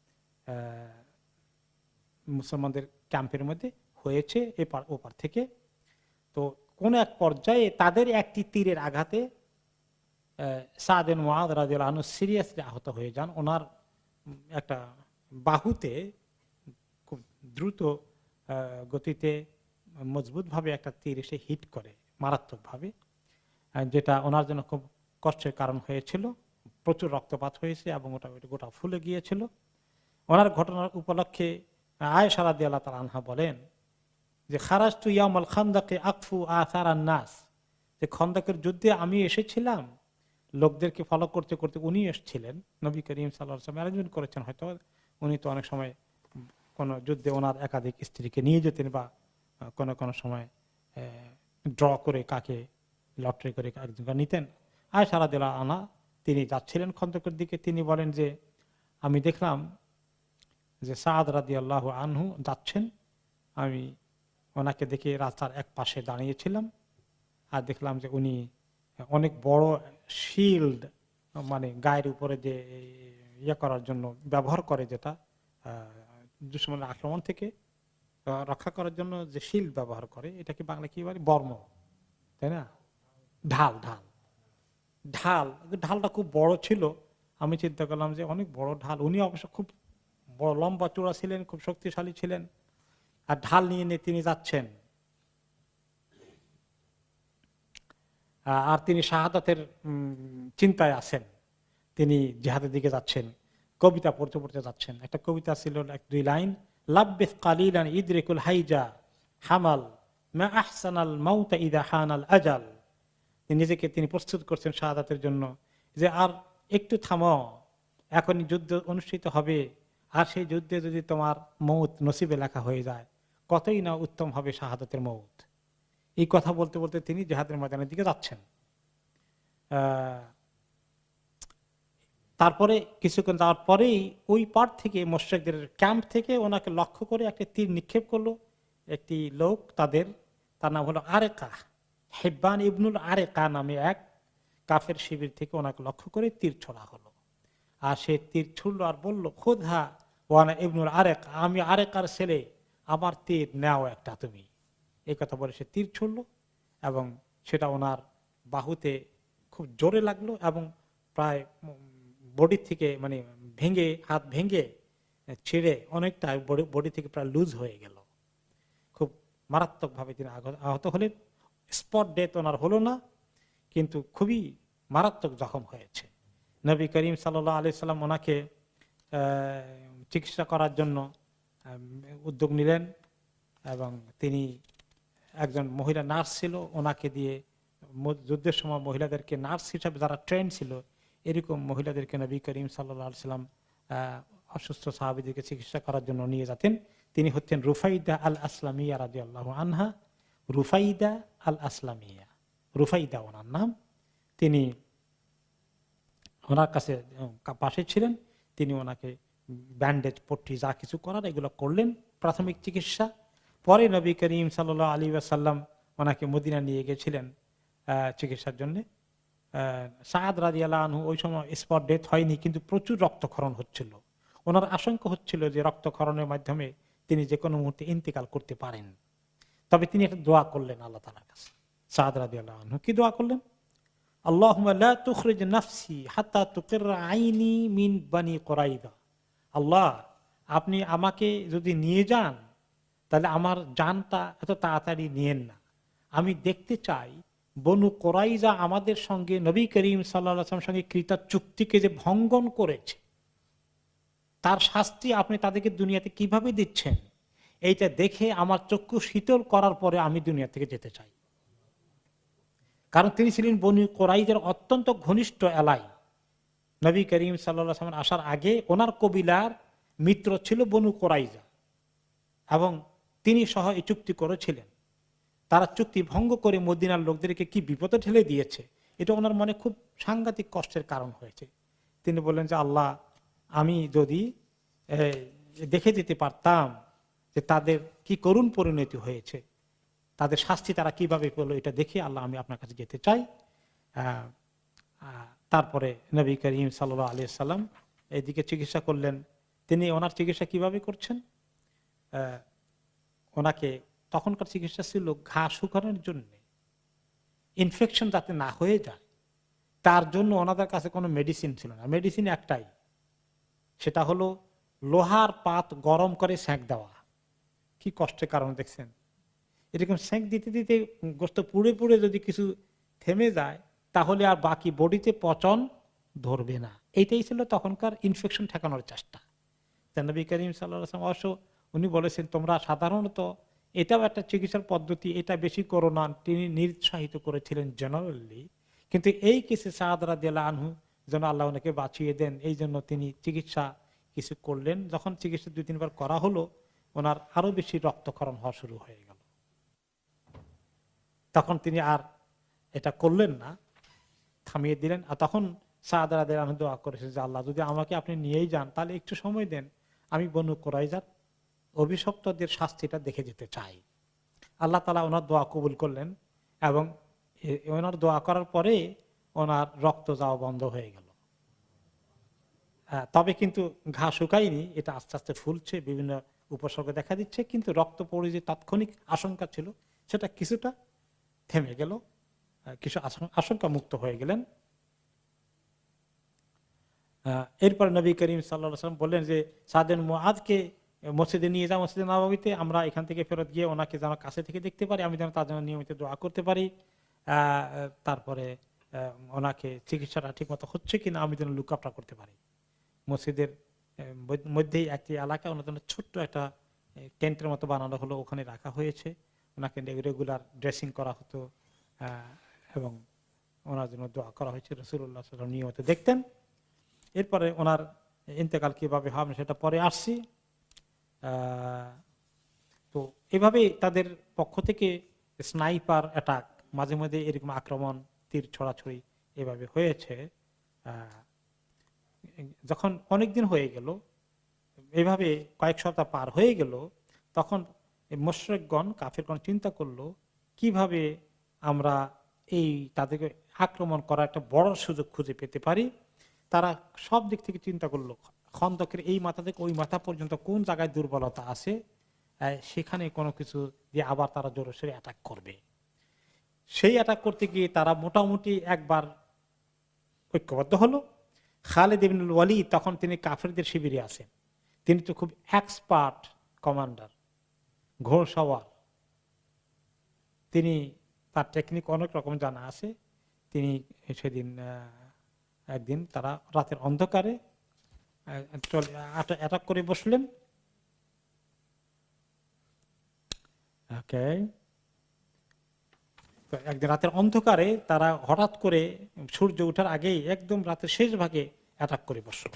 মুসলমানদের ক্যাম্পের মধ্যে হয়েছে এপার ওপার থেকে। তো কোন এক পর্যায়ে তাদের একটি তীরের আঘাতে সাদ ইবনে মুআদ রাদিয়াল্লাহু আনহু সিরিয়াসলি আহত হয়ে যান। ওনার একটা বাহুতে খুব দ্রুত গতিতে মজবুত ভাবে একটা তীর এসে হিট করে মারাত্মক ভাবে, যেটা ওনার জন্য খুব কষ্টের কারণ হয়েছিল। প্রচুর রক্তপাত হয়েছে এবং ওটা গোটা ফুলে গিয়েছিল। ওনার ঘটনার উপলক্ষে আয়েশা রাদিয়াল্লাহু তাআলা আনহা বলেন যে খারাজতু ইয়াউমাল খান্দাকে আকফু আসারান নাস, যে খন্দকের যুদ্ধে আমি এসেছিলাম লোকদেরকে ফলো করতে করতে উনি এসেছিলেন, নবী করিম সাল্লাল্লাহু আলাইহি ওয়াসাল্লাম অ্যারেঞ্জমেন্ট করেছেন হয়তো, উনি তো অনেক সময় কোন যুদ্ধে ওনার একাধিক স্ত্রীকে নিয়ে যেতেন, বা কোন কোন সময় ড্র করে কাকে লটারি করে একজনকে নিতেন। আয়েশা রাদিয়াল্লাহু আনহা তিনি যাচ্ছিলেন খন্দকের দিকে, তিনি বলেন যে আমি দেখলাম যে সাদ রাদিয়াল্লাহু আনহু যাচ্ছেন, আমি ওনাকে দেখে রাস্তার এক পাশে দাঁড়িয়েছিলাম, আর দেখলাম যে উনি অনেক বড় শিল্ড, মানে গায়ের উপরে যে ইয়ে করার জন্য ব্যবহার করে, যেটা দুশমনের আক্রমণ থেকে রক্ষা করার জন্য যে শিল্ড ব্যবহার করে, এটাকে বাংলা কি বলে, বর্ম, তাই না, ঢাল ঢাল ঢাল ঢালটা খুব বড় ছিল। আমি চিন্তা করলাম যে অনেক বড় ঢাল, উনি অবশ্য খুব বড় লম্বা চূড়া ছিলেন, খুব শক্তিশালী ছিলেন, আর ঢাল নিয়ে নিয়ে তিনি যাচ্ছেন, আর তিনি শাহাদাতের চিন্তায় আছেন, তিনি জিহাদের দিকে যাচ্ছেন, কবিতা পড়তে পড়তে যাচ্ছেন। একটা কবিতা ছিল এক দুই লাইন, লাব্বিস কালিলান ইদরিকুল হাইজা হামাল মা আহসানাল মাউতা ইদা হানাল আজাল। নিজেকে তিনি প্রস্তুত করছেন শাহাদাতের জন্য, যে আর একটু থামো, এখনই যুদ্ধ অনুষ্ঠিত হবে, আর সেই যুদ্ধে যদি তোমার মৌত নসিবে লেখা হয়ে যায়, কতই না উত্তম হবে শাহাদাতের মৌত। এই কথা বলতে বলতে তিনি জিহাদের ময়দানের দিকে যাচ্ছেন। তারপরে কিছুক্ষণ যাওয়ার পরেই ওই পার থেকে মুশরিকদের ক্যাম্প থেকে ওনাকে লক্ষ্য করে একটা তীর নিক্ষেপ করলো একটি লোক, তাদের তার নাম হলো আরেকা, হিব্বান ইবনুল আরেকা নামে এক কাফের শিবির থেকে ওনাকে লক্ষ্য করে তীর ছোড়া হলো। আর সে তীর ছুড়লো আর বললো, খুদহা ওয়ানা ইবনুল আরেক, আমি আরেকার ছেলে, আমার তীর নেও একটা তুমি। এই কথা বলে সে তীর ছুড়লো এবং সেটা ওনার বাহুতে খুব জোরে লাগলো এবং প্রায় বডি থেকে মানে ভেঙে, হাত ভেঙে ছিঁড়ে অনেকটা বডি থেকে প্রায় লুজ হয়ে গেল। খুব মারাত্মক ভাবে তিনি আহত হলেন। স্পট ডেথ ওনার হলো না, কিন্তু খুবই মারাত্মক জখম হয়েছে। নবী করিম সাল্লাল্লাহু আলাইহি সাল্লাম ওনাকে চিকিৎসা করার জন্য উদ্যোগ নিলেন এবং তিনি একজন মহিলা নার্স ছিল, ওনাকে দিয়ে যুদ্ধের সময় মহিলাদেরকে নার্স হিসাবে যারা ট্রেন ছিল, এরকম মহিলাদেরকে নবী করিম সাল্লাল্লাহু আলাইহি সাল্লাম অসুস্থ সাহাবীদেরকে চিকিৎসা করার জন্য নিয়ে যেতেন। তিনি হচ্ছেন রুফাইদা আল আসলামিয়া রাদিয়াল্লাহু আনহা। রুফাইদা আল আসলামিয়া, রুফাইদা ওনার নাম। তিনি ওনার কাছে পাশে ছিলেন, তিনি ওনাকে ব্যান্ডেজ পট্টি যা কিছু করার এগুলো করলেন, প্রাথমিক চিকিৎসা। পরে নবী করিম সাল্লাল্লাহু আলাইহি ওয়াসাল্লাম ওনাকে মদিনা নিয়ে গেছিলেন চিকিৎসার জন্য। সাদ রাদিয়াল্লাহু আনহু ওই সময় স্পট ডেথ হয়নি, কিন্তু প্রচুর রক্তক্ষরণ হচ্ছিল। ওনার আশঙ্কা হচ্ছিল যে রক্তক্ষরণের মাধ্যমে তিনি যে কোনো মুহূর্তে ইন্তেকাল করতে পারেন। তবে তিনি একটা দোয়া করলেন আল্লাহ তাআলার কাছে। সাদ রাদিয়াল্লাহু আনহু কি দোয়া করলেন? আল্লাহুম্মা লা তুখরিজ নাফসি হাত্তা তুকিররা আইনি মিন বানি কুরাইযা। আল্লাহ, আপনি আমাকে যদি নিয়ে যান তাহলে আমার জানটা এত তাড়াতাড়ি নিয়েন না। আমি দেখতে চাই বনু কুরাইযা আমাদের সঙ্গে নবী করিম সাল্লাল্লাহু আলাইহি ওয়াসাল্লামের সঙ্গে কৃত চুক্তিকে যে ভঙ্গন করেছে, তার শাস্তি আপনি তাদেরকে দুনিয়াতে কিভাবে দিচ্ছেন, এইটা দেখে আমার চক্ষু শীতল করার পরে আমি দুনিয়া থেকে যেতে চাই। কারণ তিনি ছিলেন বনু কুরাইজার অত্যন্ত ঘনিষ্ঠ এলাই। নবী করিম সাল্লাল্লাহু আলাইহি ওয়াসাল্লাম আসার আগে ওনার কবিলার মিত্র ছিল বনু কুরাইজা এবং তিনি সহ এই চুক্তি করেছিলেন। তারা চুক্তি ভঙ্গ করে মদিনার লোকদেরকে কি বিপদে ঠেলে দিয়েছে, এটা ওনার মনে খুব সাংঘাতিক কষ্টের কারণ হয়েছে। তিনি বললেন যে আল্লাহ, আমি যদি দেখে যেতে পারতাম যে তাদের কি করুণ পরিণতি হয়েছে, তাদের শাস্তি তারা কিভাবে পেল, এটা দেখে আল্লাহ আমি আপনার কাছে যেতে চাই। তারপরে নবী করিম সাল্লাল্লাহু আলাইহি সাল্লাম এইদিকে চিকিৎসা করলেন। তিনি ওনার চিকিৎসা কিভাবে করছেন? ওনাকে তখনকার চিকিৎসা ছিল ঘা শুকানোর জন্য, ইনফেকশন যাতে না হয়ে যায় তার জন্য ওনাদের কাছে কোনো মেডিসিন ছিল না। মেডিসিন একটাই, সেটা হলো লোহার পাত গরম করে সেঁক দেওয়া। কি কষ্টের কারণ দেখছেন, এরকম সেঁক দিতে দিতে গোস্ত পুড়ে পুড়ে যদি কিছু থেমে যায় তাহলে আর বাকি বডিতে পচন ধরবে না। এইটাই ছিল তখনকার ইনফেকশন ঠেকানোর চেষ্টা। নবী করিম সাল্লাল্লাহু আলাইহি ওয়াসাল্লাম অবশ্য উনি বলেছেন তোমরা সাধারণত এটাও একটা চিকিৎসার পদ্ধতি, এটা বেশি করো না। তিনি নিরুৎসাহিত করেছিলেন জেনারেলি, কিন্তু এই কেসে সাদ রাদিয়াল্লাহু আনহু যেন আল্লাহ ওনাকে বাঁচিয়ে দেন, এই জন্য তিনি চিকিৎসা কিছু করলেন। যখন চিকিৎসা দুই তিনবার করা হলো, ওনার আরো বেশি রক্তক্ষরণ হওয়া শুরু হয়ে গেল। তখন তিনি আর এটা করলেন না, থামিয়ে দিলেন। আর তখন সাদ রাদিয়াল্লাহু আনহু দোয়া করেছে যে আল্লাহ যদি আমাকে আপনি নিয়েই যান তাহলে একটু সময় দেন, আমি বনু কুরাইজার অভিশপ্তদের শাস্তিটা দেখে যেতে চাই। আল্লাহ তাআলা ওনার দোয়া কবুল করলেন এবং ওনার দোয়া করার পরে ওনার রক্ত যাওয়া বন্ধ হয়ে গেল। তবে কিন্তু ঘা শুকায়নি, এটা আস্তে আস্তে ফুলছে, বিভিন্ন উপসর্গ দেখা দিচ্ছে, কিন্তু রক্ত পড়ে যে তাৎক্ষণিক আশঙ্কা ছিল সেটা কিছুটা থেমে গেল, কিছু আশঙ্কা মুক্ত হয়ে গেলেন। এরপর নবী করিম সাল্লাল্লাহু আলাইহি ওয়াসাল্লাম বললেন যে সাদ বিন মুআযকে মসজিদে নিয়ে যাও, মসজিদে নববীতে, আমরা এখান থেকে ফেরত গিয়ে ওনাকে যেন কাছে থেকে দেখতে পারি, আমি যেন তার জন্য নিয়মিত দোয়া করতে পারি, তারপরে ওনাকে চিকিৎসাটা ঠিক মতো হচ্ছে কিনা আমি যেন লুকআপটা করতে পারি। মসজিদের মধ্যেই একটি এলাকা, ওনার জন্য ছোট্ট একটা টেন্টের মতো বানানো হলো, ওখানে রাখা হয়েছে, ওনাকে রেগুলার ড্রেসিং করা হতো এবং ওনার জন্য দোয়া করা হয়েছে। রাসূলুল্লাহ সাল্লাল্লাহু আলাইহি ওয়াসাল্লাম নিয়মিত দেখতেন। এরপরে ওনার ইন্তেকাল কিভাবে হবে সেটা পরে আসছি। তো এভাবে তাদের পক্ষ থেকে স্নাইপার অ্যাটাক, মাঝে মাঝে এরকম আক্রমণ, তীর ছড়াছড়ি এভাবে হয়েছে। যখন অনেকদিন হয়ে গেল, এভাবে কয়েক সপ্তাহ পার হয়ে গেল, তখন মুশরিকগণ, কাফিরগণ চিন্তা করলো কিভাবে আমরা এই তাদেরকে আক্রমণ করার একটা বড় সুযোগ খুঁজে পেতে পারি। তারা সব দিক থেকে চিন্তা করলো, খন্দকের এই মাথা থেকে ওই মাথা পর্যন্ত কোন জায়গায় দুর্বলতা আছে, সেখানে কোনো কিছু দিয়ে আবার তারা জোরসোরে অ্যাটাক করবে। সেই অ্যাটাক করতে গিয়ে তারা মোটামুটি একবার ঐক্যবদ্ধ হলো। খালিদ ইবনুল ওয়ালিদ তখন তিনি কাফেরদের শিবিরে আছেন, তিনি তো খুব এক্সপার্ট কমান্ডার, ঘোড়সওয়ার, তিনি তার টেকনিক অনেক রকম জানা আছে। তিনি সেদিন একদিন তারা রাতের অন্ধকারে অ্যাটাক করে বসলেন। ওকে, একদিন রাতের অন্ধকারে তারা হঠাৎ করে সূর্য ওঠার আগেই একদম রাতের শেষ ভাগে অ্যাটাক করে বসল,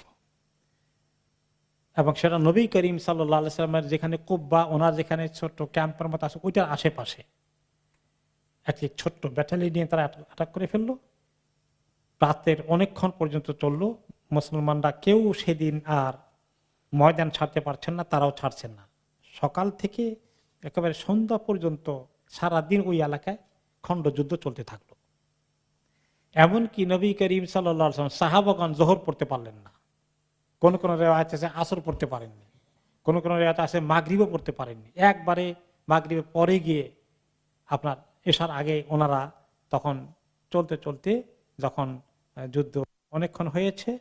এবং সেটা নবী করিম সাল্লাল্লাহু আলাইহি ওয়াসাল্লামের যেখানে কুব্বা, ওনার যেখানে ছোট্ট ক্যাম্পের মতো আছে ওইটার আশেপাশে একটি ছোট্ট ব্যাটালিয়ন নিয়ে তারা অ্যাটাক করে ফেললো। রাতের অনেকক্ষণ পর্যন্ত চললো। মুসলমানরা কেউ সেদিন আর ময়দান ছাড়তে পারছেন না, তারাও ছাড়ছেন না। সকাল থেকে একেবারে সন্ধ্যা পর্যন্ত সারাদিন ওই এলাকায় খণ্ডযুদ্ধ চলতে থাকলো। এমনকি নবী করিম সাল্লাল্লাহু আলাইহি ওয়াসাল্লাম সাহাবাগণ জোহর পড়তে পারলেন না, কোন কোন রিওয়ায়াত আছে আসর পড়তে পারেননি, কোন কোন রিওয়ায়াত আছে মাগরিবও পড়তে পারেননি। একবারে মাগরিবের পরে গিয়ে আপনার এশার আগে ওনারা তখন চলতে চলতে যখন যুদ্ধ অনেকক্ষণ হয়েছে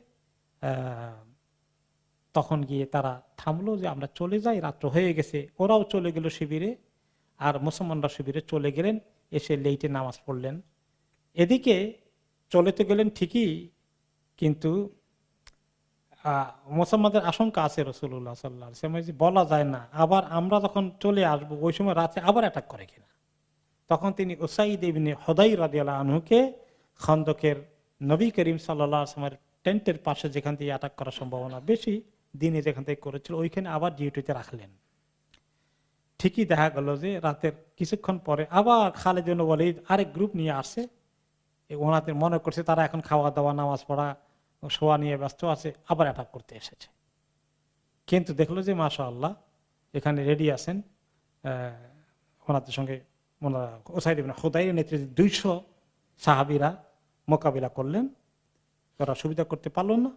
তখন গিয়ে তারা থামলো যে আমরা চলে যাই, রাত্র হয়ে গেছে। ওরাও চলে গেল শিবিরে, আর মুসলমানরা শিবিরে চলে গেলেন, এসে লেইটে নামাজ পড়লেন। এদিকে চলে তো গেলেন ঠিকই, কিন্তু মুসলমানদের আশঙ্কা আছে রাসূলুল্লাহ সাল্লাল্লাহু আলাইহি ওয়াসাল্লাম, বলা যায় না আবার আমরা যখন চলে আসবো ওই সময় রাতে আবার অ্যাটাক করে কিনা। তখন তিনি উসাইদ ইবনে হুদাইর রাদিয়াল্লাহু আনহুকে খন্দকের নবী করিম সাল্লাল্লাহু আলাইহি ওয়াসাল্লামের টেন্টের পাশে যেখান থেকে অ্যাটাক করার সম্ভাবনা বেশি, দিনে যেখান থেকে করেছিল ওইখানে আবার ডিউটিতে রাখলেন। ঠিকই দেখা গেল যে রাতের কিছুক্ষণ পরে আবার খালিদ ইবনে ওয়ালিদ আরেক গ্রুপ নিয়ে আসছে। ওনাদের মনে করছে তারা এখন খাওয়া দাওয়া, নামাজ পড়া, শোয়া নিয়ে ব্যস্ত আছে, আবার অ্যাটাক করতে এসেছে। কিন্তু দেখলো যে মাশাআল্লাহ এখানে রেডি আছেন, ওনাদের সঙ্গে ওনারা উসাইদ ইবনে হুদাইরের নেতৃত্বে দুইশো সাহাবীরা মোকাবিলা করলেন। তারা সুবিধা করতে পারল না,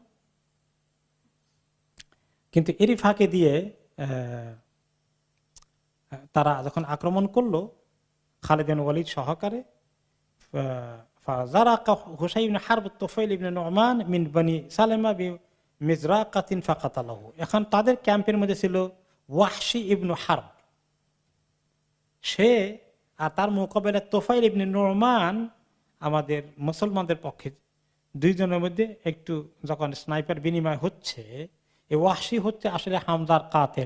কিন্তু এরই ফাঁকে দিয়ে তারা যখন আক্রমণ করলো খালিদ ইবনে ওয়ালিদ সহকারে, ফাজারাকা হুসাইন ইবনে হারব তুফাইল ইবনে নুমান মিন বনি সালেমা বিমিজরাকাতিন ফাকাতালাহু। এখন তাদের ক্যাম্পের মধ্যে ছিল ওয়াহশি ইবনে হারব, সে আর তার মোকাবেলায় তুফাইল ইবনে নুমান। আমাদের মুসলমানদের পক্ষে দুইজনের মধ্যে একটু যখন স্নাইপার বিনিময় হচ্ছে, এই ওয়াহশি হচ্ছে আসলে হামজার কাতেল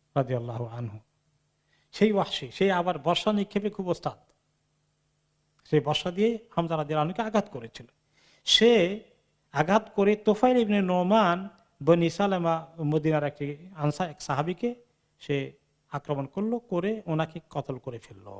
রাদিয়াল্লাহু আনহু, সেই ওয়াহশি, সেই আবার বর্ষা নিক্ষেপে খুব ওস্তাদ, সে বর্ষা দিয়ে হামজা রাদিয়াল্লাহু আনহুকে আঘাত করেছিল। সে আঘাত করে তোফাইল ইবনে নোমান বনি সালেমা মদিনার একটি আনসার এক সাহাবীকে সে আক্রমণ করলো, করে ওনাকে কতল করে ফেললো।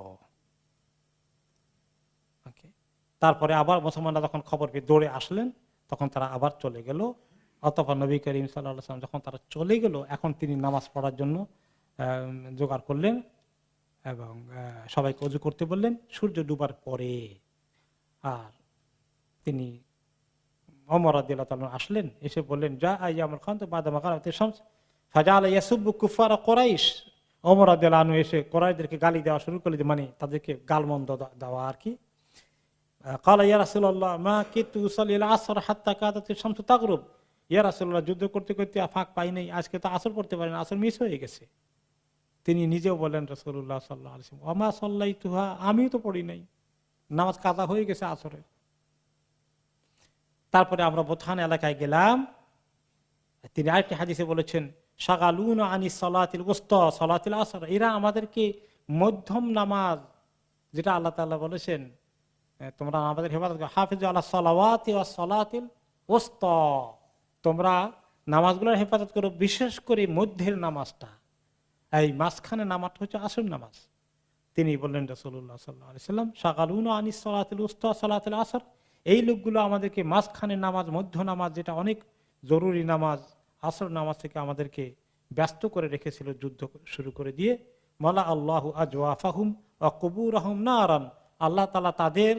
তারপরে আবার মুসলমানরা যখন খবর পেয়ে দৌড়ে আসলেন, তখন তারা আবার চলে গেল। অতঃপর নবী করিম সাল্লাল্লাহু আলাইহি ওয়াসাল্লাম যখন তারা চলে গেল, এখন তিনি নামাজ পড়ার জন্য জোগাড় করলেন এবং সবাইকে ওযু করতে বললেন সূর্য ডুবার পরে। আর তিনি ওমর রাদিয়াল্লাহু তাআলা আসলেন, এসে বললেন যা আইয়ামুল খান তো বাদা মাগারাতিশ শামস ফাজালা ইয়াসুবু কুফার কুরাইশ। ওমর রাদিয়াল্লাহু আনহু এসে কুরাইশদেরকে গালি দেওয়া শুরু করলেন, মানে তাদেরকে গালমন্দ দেওয়া আর কি। ক্বালা ইয়া রাসূলুল্লাহ মা কিতু উসাল্লি আল আসর হাত্তা কাদাতিশ শামসু তাগরুব। ইয়া রাসূলুল্লাহ, যুদ্ধ করতে করতে ফাঁক পাই নাই, আজকে তো আসর পড়তে পারেন, আসর মিস হয়ে গেছে। তিনি নিজেও বলেন রাসূলুল্লাহ সাল্লাল্লাহু আলাইহি ওয়াসাল্লাম ওয়া মা সাল্লাইতুহা, আমিও তো পড়ি নাই, নামাজ কাজা হয়ে গেছে আসরের। তারপরে আমরা বোথান এলাকায় গেলাম। তিনি আরেকটি হাদিসে বলেছেন শাগালুনা আনিস সালাতিল উসতা সালাতিল আসর, এরা আমাদেরকে মধ্যম নামাজ, যেটা আল্লাহ তাআলা বলেছেন তোমরা আমাদের হেফাজত করো, হাফিজু আলা সালাওয়াতি ওয়াস সালাতিল উসতা, তোমরা নামাজগুলোর হেফাজত করো, বিশেষ করে মধ্যের নামাজটা। এই মাঝখানে নামাজটা হচ্ছে আসর নামাজ। তিনি বললেন রাসূলুল্লাহ সাল্লাল্লাহু আলাইহি ওয়াসাল্লাম শাগালুনা আনিস সালাতিল উসতা সালাতিল আসর, এই লোকগুলো আমাদেরকে মাঝখানে নামাজ, মধ্য নামাজ, যেটা অনেক জরুরি নামাজ, আসর নামাজ থেকে আমাদেরকে ব্যস্ত করে রেখেছিল, যুদ্ধ শুরু করে দিয়ে। মালা আল্লাহু আজওয়াফাহুম ওয়া কুবুরহুম নারান, আল্লাহ তাআলা তাদের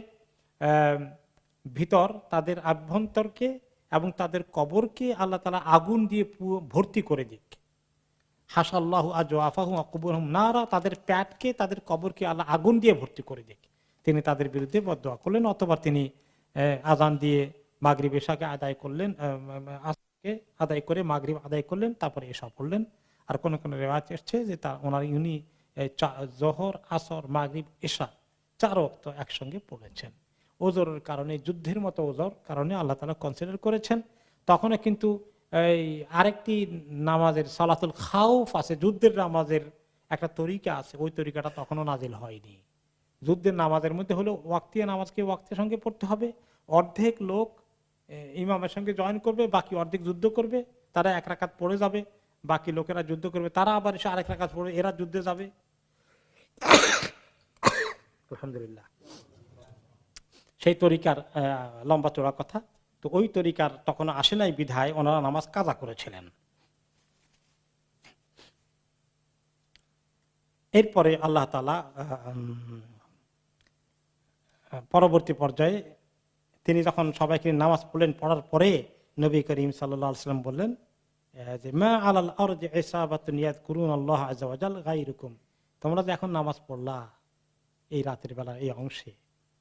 ভিতর, তাদের আভ্যন্তরকে এবং তাদের কবরকে আল্লাহ তাআলা আগুন দিয়ে ভর্তি করে দিক। হাসাল্লাহু আজওয়াফাহুম ওয়া কুবুরহুম নারা, তাদের পেটকে, তাদের কবরকে আল্লাহ আগুন দিয়ে ভর্তি করে দিক। তিনি তাদের বিরুদ্ধে বদদোয়া করলেন। অথবা তিনি আজান দিয়ে মাগরিব এশাকে আদায় করলেন, আসরকে আদায় করে মাগরিব আদায় করলেন, তারপরে এশা পড়লেন। আর কোন কোন রিওয়ায়াত এসেছে যে তা ওনার ইউনি জোহর, আসর, মাগরিব, এশা চার ওয়াক্ত একসঙ্গে পড়েছেন। ওজরের কারণে, যুদ্ধের মতো ওজর কারণে আল্লাহ তাআলা কনসিডার করেছেন। তখনও কিন্তু এই আরেকটি নামাজের সালাতুল খাউফ আছে, যুদ্ধের নামাজের একটা তরিকা আছে, ওই তরিকাটা তখনও নাজিল হয়নি। যুদ্ধের নামাজের মধ্যে হলো ওয়াক্তিয়া নামাজকে ওয়াক্তের সঙ্গে পড়তে হবে, অর্ধেক লোক ইমামের সঙ্গে জয়েন করবে, বাকি অর্ধেক যুদ্ধ করবে, তারা এক রাকাত পড়ে যাবে, বাকি লোকেরা যুদ্ধ করবে, তারা আবার এসে আরেক রাকাত পড়ে এরা যুদ্ধে যাবে। আলহামদুলিল্লাহ, সেই তরিকার লম্বা চড়া কথা। তো ওই তরিকার তখন আসে নাই বিধায় ওনারা নামাজ কাজা করেছিলেন। এরপরে আল্লাহ তাআলা পরবর্তী পর্যায়ে তিনি যখন সবাইকে নামাজ পড়লেন, পড়ার পরে নবী করিম সাল্লাল্লাহু আলাইহি ওয়াসাল্লাম বললেন যে মা আলাল আরদি ইসাবাতুন ইয়াযকুরুনাল্লাহ আযজা ওয়া জাল গায়রুকুম, তোমরা যে এখন নামাজ পড়লা এই রাতের বেলা এই অংশে,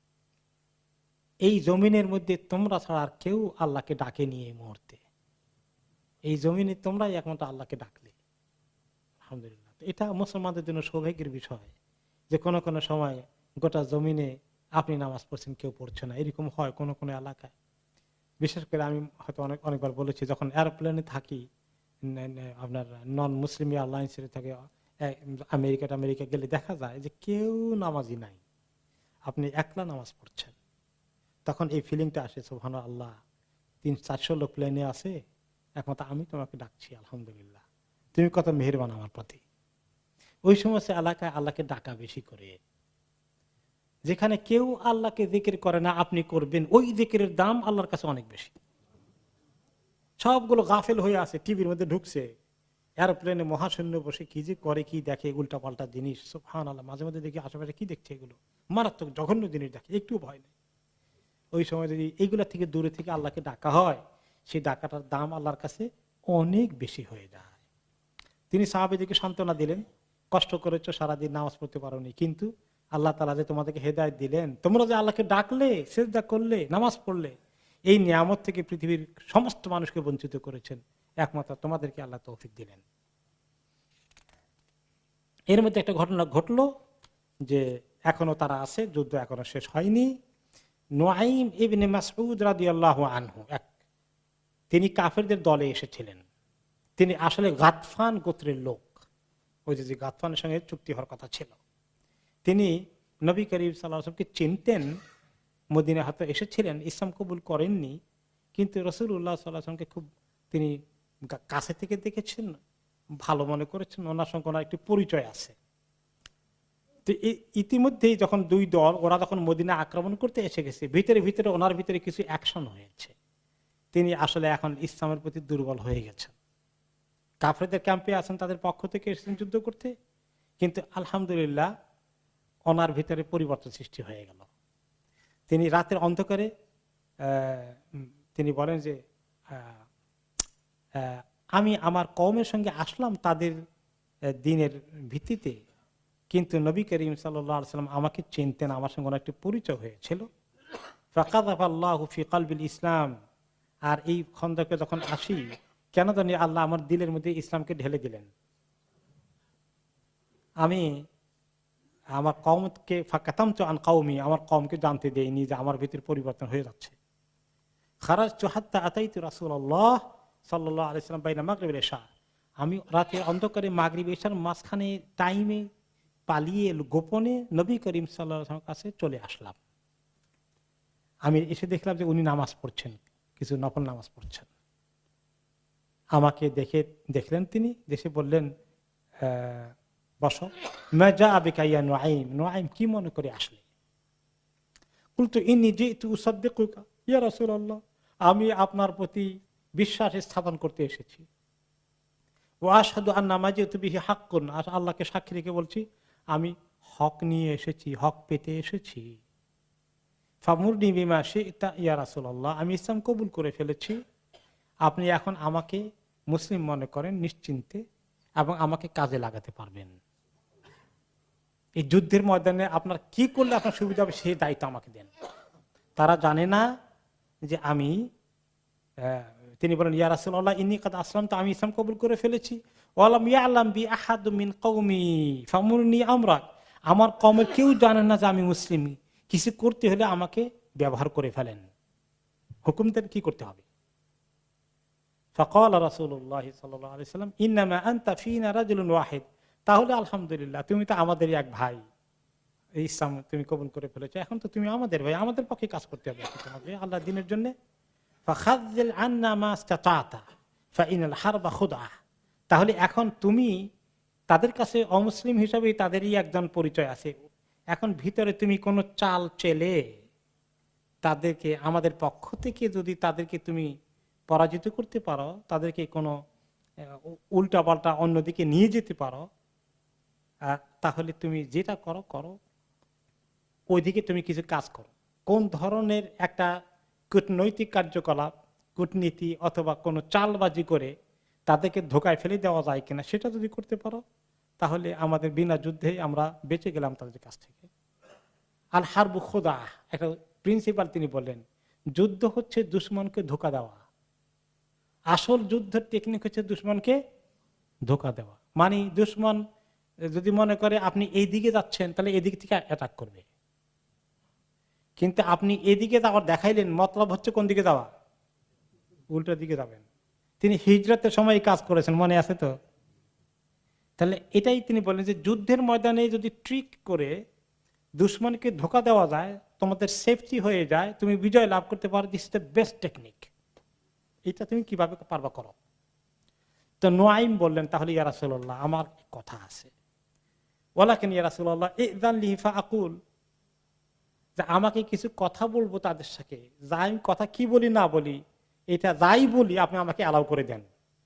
এই জমিনের মধ্যে তোমরা ছাড়া আর কেউ আল্লাহকে ডাকে নিয়ে এই মুহূর্তে, এই জমিনে তোমরাই একমাত্র আল্লাহকে ডাকলে। আলহামদুলিল্লাহ, এটা মুসলমানদের জন্য সৌভাগ্যের বিষয় যে কোনো কোনো সময় গোটা জমিনে আপনি নামাজ পড়ছেন, কেউ পড়ছে না, এরকম হয় কোনো কোনো এলাকায়। বিশেষ করে আমি হয়তো অনেক অনেকবার বলেছি, যখন এরোপ্লেনে থাকি, আপনার নন মুসলিম এয়ারলাইন্সে থাকে, আমেরিকা আমেরিকা গেলে দেখা যায় যে কেউ নামাজি নাই, আপনি একলা নামাজ পড়ছেন। তখন এই ফিলিংটা আসে, সুবহানাল্লাহ, তিন চারশো লোক প্লেনে আছে, একমাত্র আমি তোমাকে ডাকছি, আলহামদুলিল্লাহ, তুমি কত মেহেরবান আমার প্রতি। ওই সমস্ত এলাকায় আল্লাহকে ডাকা বেশি করে। যেখানে কেউ আল্লাহকে জিকির করে না, আপনি করবেন, ওই জিকিরের দাম আল্লাহর কাছে অনেক বেশি। সবগুলো গাফেল হয়ে আছে, টিভির মধ্যে ঢুকছে, এরোপ্লেনে মহাশূন্য বসে কি যে করে, কি দেখে উল্টা পাল্টা জিনিস, সুবহানাল্লাহ। মাঝে মাঝে দেখি আশেপাশে কি দেখছে, এগুলো মারাত্মক জঘন্য জিনিস দেখে, একটু ভয় নেই। ওই সময় যদি এইগুলা থেকে দূরে থেকে আল্লাহকে ডাকা হয়, সেই ডাকাটার দাম আল্লাহর কাছে অনেক বেশি হয়ে যায়। তিনি সাহাবীদেরকে সান্ত্বনা দিলেন, কষ্ট করেছো, সারাদিন নামাজ পড়তে পারোনি, কিন্তু আল্লাহ তাআলা যে তোমাদেরকে হেদায়েত দিলেন, তোমরা যে আল্লাহকে ডাকলে, সিজদা করলে, নামাজ পড়লে, এই নিয়ামত থেকে পৃথিবীর সমস্ত মানুষকে বঞ্চিত করেছেন, একমাত্র তোমাদেরকে আল্লাহ তৌফিক দিলেন। এর মধ্যে একটা ঘটনা ঘটলো যে এখনো তারা আছে, যুদ্ধ এখনো শেষ হয়নি। নুআইম ইবনে মাসউদ রাদিয়াল্লাহু আনহু, এক তিনি কাফেরদের দলে এসেছিলেন। তিনি আসলে গাতফান গোত্রের লোক, ওই যে গাতফানের সঙ্গে চুক্তি হওয়ার কথা ছিল। তিনি নবী করিম সাল্লাল্লাহু আলাইহি ওয়াসাল্লামকে চিনতেন, মদিনা হয়তো এসেছিলেন, ইসলাম কবুল করেননি, কিন্তু রাসূলুল্লাহ সাল্লাল্লাহু আলাইহি ওয়াসাল্লামকে খুব তিনি কাছে থেকে দেখেছেন, ভালো মনে করেছেন, ওনার সঙ্গে ওনার একটি পরিচয় আছে। তো ইতিমধ্যেই যখন দুই দল ওরা যখন মদিনা আক্রমণ করতে এসে গেছে, ভিতরে ভিতরে ওনার ভিতরে কিছু অ্যাকশন হয়েছে, তিনি আসলে এখন ইসলামের প্রতি দুর্বল হয়ে গেছেন। কাফেরদের ক্যাম্পে আছেন, তাদের পক্ষ থেকে এসেছেন যুদ্ধ করতে, কিন্তু আলহামদুলিল্লাহ ওনার ভিতরে পরিবর্তন সৃষ্টি হয়ে গেল। তিনি রাতের অন্ধকারে তিনি বলেন যে আমি আমার কওমের সঙ্গে আসলাম তাদের দ্বীনের ভিত্তিতে, কিন্তু নবী করিম সাল্লাল্লাহু আলাইহি ওয়াসাল্লাম আমাকে চিনতেন, আমার সঙ্গে অনেকটা পরিচয় হয়েছিল। ফাকাযাফাল্লাহু ফি কলবিল ইসলাম, আর এই খন্দকে যখন আসি কেন জানি আল্লাহ আমার দিলের মধ্যে ইসলামকে ঢেলে দিলেন। আমি আমার কওমকে ফাকাতামতু আন কওমি, আমার কওমকে জানতে দেইনি যে আমার ভিতর পরিবর্তন হয়ে যাচ্ছে। খারাজতু হাত্তা আতাইতু রাসূলুল্লাহ সাল্লাল্লাহু আলাইহি ওয়াসাল্লাম বাইনা মাগরিব ওয়াল ইশা, আমি রাতের অন্ধকারে মাগরিব ইশার মাঝখানে টাইমে পালিয়ে গোপনে নবী করিম সাল্লাল্লাহু আলাইহি ওয়াসাল্লামের কাছে চলে আসলাম। আমি এসে দেখলাম যে উনি নামাজ পড়ছেন, কিছু নফল নামাজ পড়ছেন। আমাকে দেখে দেখলেন, তিনি দেশে বললেন বসো। মাজা আবিকা ইয়া নুআইম, নুআইম কি মনে করে আসলে? কুলতু ইন্নী জিতু উসাদ্দিকুকা ইয়া রাসূলুল্লাহ, আমি আপনার প্রতি বিশ্বাস স্থাপন করতে এসেছি। ওয়া আশহাদু আন্না মা জিতু বিহি হাক্কুন, আর আল্লাহকে সাক্ষী রেখে বলছি আমি হক নিয়ে এসেছি, হক পেতে এসেছি। ফামুরনি বিমা শি'তা ইয়া রাসূলুল্লাহ, আমি ইসলাম কবুল করে ফেলেছি, আপনি এখন আমাকে মুসলিম মনে করেন নিশ্চিন্তে, এবং আমাকে কাজে লাগাতে পারবেন। এই যুদ্ধের ময়দানে আপনার কি করলে আপনার সুবিধা হবে সেই দায়িত্ব আমাকে দেন। তারা জানে না যে আমি, তিনি বলেন ইয়া রাসূলুল্লাহ ইন্নী কাদ আসলামতু, আমি ইসলাম কবুল করে ফেলেছি। ওয়ালাম ইয়ালাম বি আহাদু মিন কওমি ফামুরনি আমরা, আমার কওমের কেউ জানে না যে আমি মুসলিম, কিছু করতে হলে আমাকে ব্যবহার করে ফেলেন, হুকুম দেন কি করতে হবে। ফাকাল রাসূলুল্লাহ সাল্লাল্লাহু আলাইহি ওয়াসাল্লাম ইন্নামা আনতা ফিনা রাজুলুন ওয়াহিদ, তাহলে আলহামদুলিল্লাহ তুমি তো আমাদেরই এক ভাই, ইসলাম তুমি কবুল করে ফেলেছো, এখন তো তুমি আমাদের ভাই, আমাদের পক্ষে কাজ করতে হবে তোমাকে আল্লাহর দ্বীনের জন্য। ফাখাযিল আন্না মা ইসতাতা ফাইনাল হারবা খুদআ, তাহলে এখন তুমি তাদের কাছে অমুসলিম হিসাবেই তাদেরই একজন পরিচয় আছে, এখন ভিতরে তুমি কোনো চাল চেলে তাদেরকে আমাদের পক্ষ থেকে যদি তাদেরকে তুমি পরাজিত করতে পারো, তাদেরকে কোনো উল্টা পাল্টা অন্যদিকে নিয়ে যেতে পারো, তাহলে তুমি যেটা করো করো, ওইদিকে তুমি কিছু কাজ করো। কোন ধরনের একটা কূটনৈতিক কার্যকলাপ, কূটনীতি অথবা কোনো চালবাজি করে তাদেরকে ধোকায় ফেলে দেওয়া যায় কিনা সেটা যদি করতে পারো, তাহলে আমাদের বিনা যুদ্ধে আমরা বেঁচে গেলাম তাদের কাছ থেকে। আল হারবু খুদা, একটা প্রিন্সিপাল তিনি বললেন, যুদ্ধ হচ্ছে দুশ্মনকে ধোকা দেওয়া, আসল যুদ্ধের টেকনিক হচ্ছে দুশ্মনকে ধোকা দেওয়া। মানে দুশ্মন যদি মনে করে আপনি এই দিকে যাচ্ছেন, তাহলে এদিক থেকে অ্যাটাক করবে, কিন্তু আপনি এদিকে যাওয়ার দেখাইলেন, মতলব হচ্ছে কোন দিকে যাওয়া, উল্টো দিকে যাবেন। তিনি হিজরতের সময় কাজ করেছেন, মনে আছে তো? তাহলে এটাই তিনি বলেন যে যুদ্ধের ময়দানে যদি ট্রিক করে দুশ্মনকে ধোকা দেওয়া যায়, তোমাদের সেফটি হয়ে যায়, তুমি বিজয় লাভ করতে পারো, this is the best technique. এটা তুমি কিভাবে পারবা করো। তো নুআইম বললেন তাহলে ইয়া রাসূলুল্লাহ আমার কথা আছে, ওয়ালাকিন ইয়া রাসূলুল্লাহ ইযান লি ফাআকুল, যে আমাকে কিছু কথা বলবো তাদের সাথে, যাই কথা কি বলি না বলি, এটা যাই বলি আপনি আমাকে অ্যালাউ করে দেন।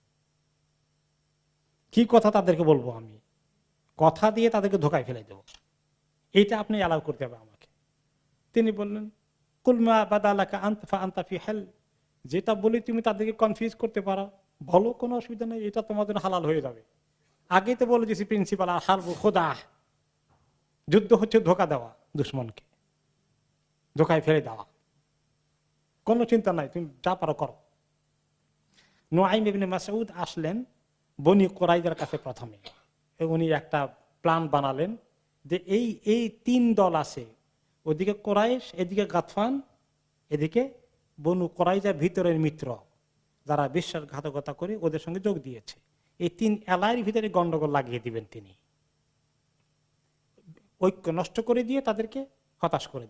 কি কথা তাদেরকে বলবো, আমি কথা দিয়ে তাদেরকে ধোকায় ফেলে দেবো, এইটা আপনি অ্যালাউ করতে হবে আমাকে। তিনি বললেন কুলমা বাদালাকা আনতা ফা আনতা ফি হাল, যেটা বলি তুমি তাদেরকে কনফিউজ করতে পারো, বলো, কোনো অসুবিধা নেই, এটা তোমার জন্য হালাল হয়ে যাবে। আগে তো বলে দিয়েছি প্রিন্সিপাল, আর হারবু খোদা, যুদ্ধ হচ্ছে ধোকা দেওয়া, দুশ্মনকে ধোকায় ফেলে দেওয়া, কোনো চিন্তা নাই, তুমি যা পারো করো। নুআইম ইবনে মাসউদ আসলেন বনি কুরাইজার কাছে প্রথমে, উনি একটা প্ল্যান বানালেন যে এই এই তিন দল আছে, ওদিকে কুরাইশ, এদিকে গাতফান, এদিকে বনু কুরাইজার ভিতরের মিত্র যারা বিশ্বাসঘাতকতা করে ওদের সঙ্গে যোগ দিয়েছে, এই তিন এলাকার ভিতরে গন্ডগোল লাগিয়ে দিবেন তিনি, ঐক্য নষ্ট করে দিয়ে তাদেরকে হতাশ করে দিবেন।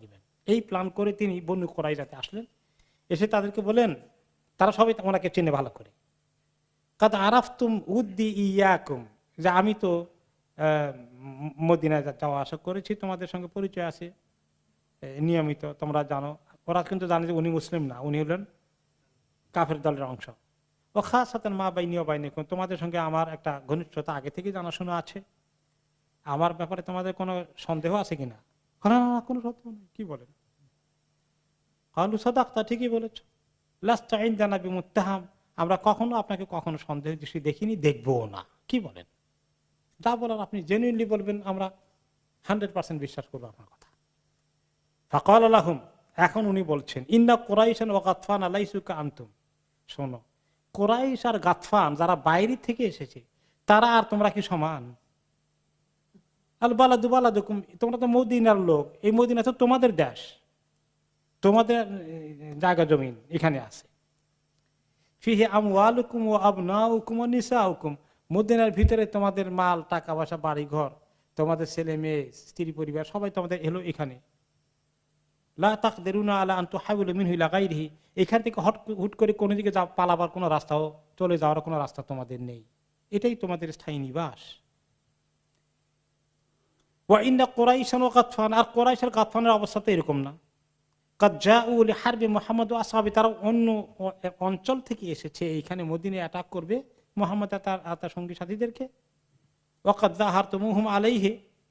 এই প্ল্যান করে তিনি বনু কুরাইজাতে আসলেন, এসে তাদেরকে বলেন, তারা সবাই ওনাকে চেনে ভালো করে, কাদ আরাফতুম উদ্দি ইয়াকুম, যে আমি তো মদিনায় যাওয়া আসা করেছি, তোমাদের সঙ্গে পরিচয় আছে নিয়মিত, তোমরা জানো। ওরা কিন্তু জানে যে উনি মুসলিম না, উনি হলেন কাফের দলের অংশ। ও খাস হাতেন মা বাইনি ও বাইনি, তোমাদের সঙ্গে আমার একটা ঘনিষ্ঠতা আগে থেকে জানাশোনা আছে, আমার ব্যাপারে তোমাদের কোনো সন্দেহ আছে কিনা? না না কোনো সন্দেহ নেই। কি বলেন? কালু সাদাক্তা, ঠিকই বলেছ। লাস্তা ইনদানা বিমুত্তাহাম, আমরা কখনো আপনাকে কখনো সন্দেহ দৃষ্টি দেখিনি, দেখবো না। কি বলেন? যা বলার আপনি জেনুইনলি বলবেন, আমরা হান্ড্রেড পার্সেন্ট বিশ্বাস করবো আপনার কথা। ফাকাল আলাহুম, এখন উনি বলছেন, ইন্না কুরাইশান ওয়া গাতফান আলাইসুকা আনতুম, শোনো, কুরাইশ আর গাতফান যারা বাইরে থেকে এসেছে, তারা আর তোমরা কি সমান? আল বালাদু বালাদুকুম, তোমরা তো মদিনার লোক, এই মদিনা তো তোমাদের দেশ, তোমাদের জায়গা জমিন এখানে আছে। ফিহি আমওয়ালুকুম ওয়া আবনাউকুম ওয়া নিসাউকুম, মদিনার ভিতরে তোমাদের মাল, টাকা পয়সা, বাড়ি ঘর, তোমাদের ছেলে মেয়ে, স্ত্রী পরিবার সবাই তোমাদের এলো এখানে। লা তাকদিরুনা আলা আন তুহাউলু মিনহু ইলা গায়রিহি, এখান থেকে হট হুট করে কোনো দিকে যা পালাবার কোনো রাস্তাও, চলে যাওয়ার কোনো রাস্তা তোমাদের নেই, এটাই তোমাদের স্থায়ী নিবাস। ওয়া ইন্না কুরাইশান ওয়া গাতফান, আর কুরাইশ আর গাতফানের অবস্থা তো এরকম না। কাদ জাউ লিহারবি মুহাম্মদ ওয়া আসহাবি, তারা অন্য অঞ্চল থেকে এসেছে এইখানে মদিনায় অ্যাটাক করবে মুহাম্মদ আর তার তার সঙ্গী সাথীদেরকে। ওয়া কাদ যাহারতুমুহুম আলাইহি,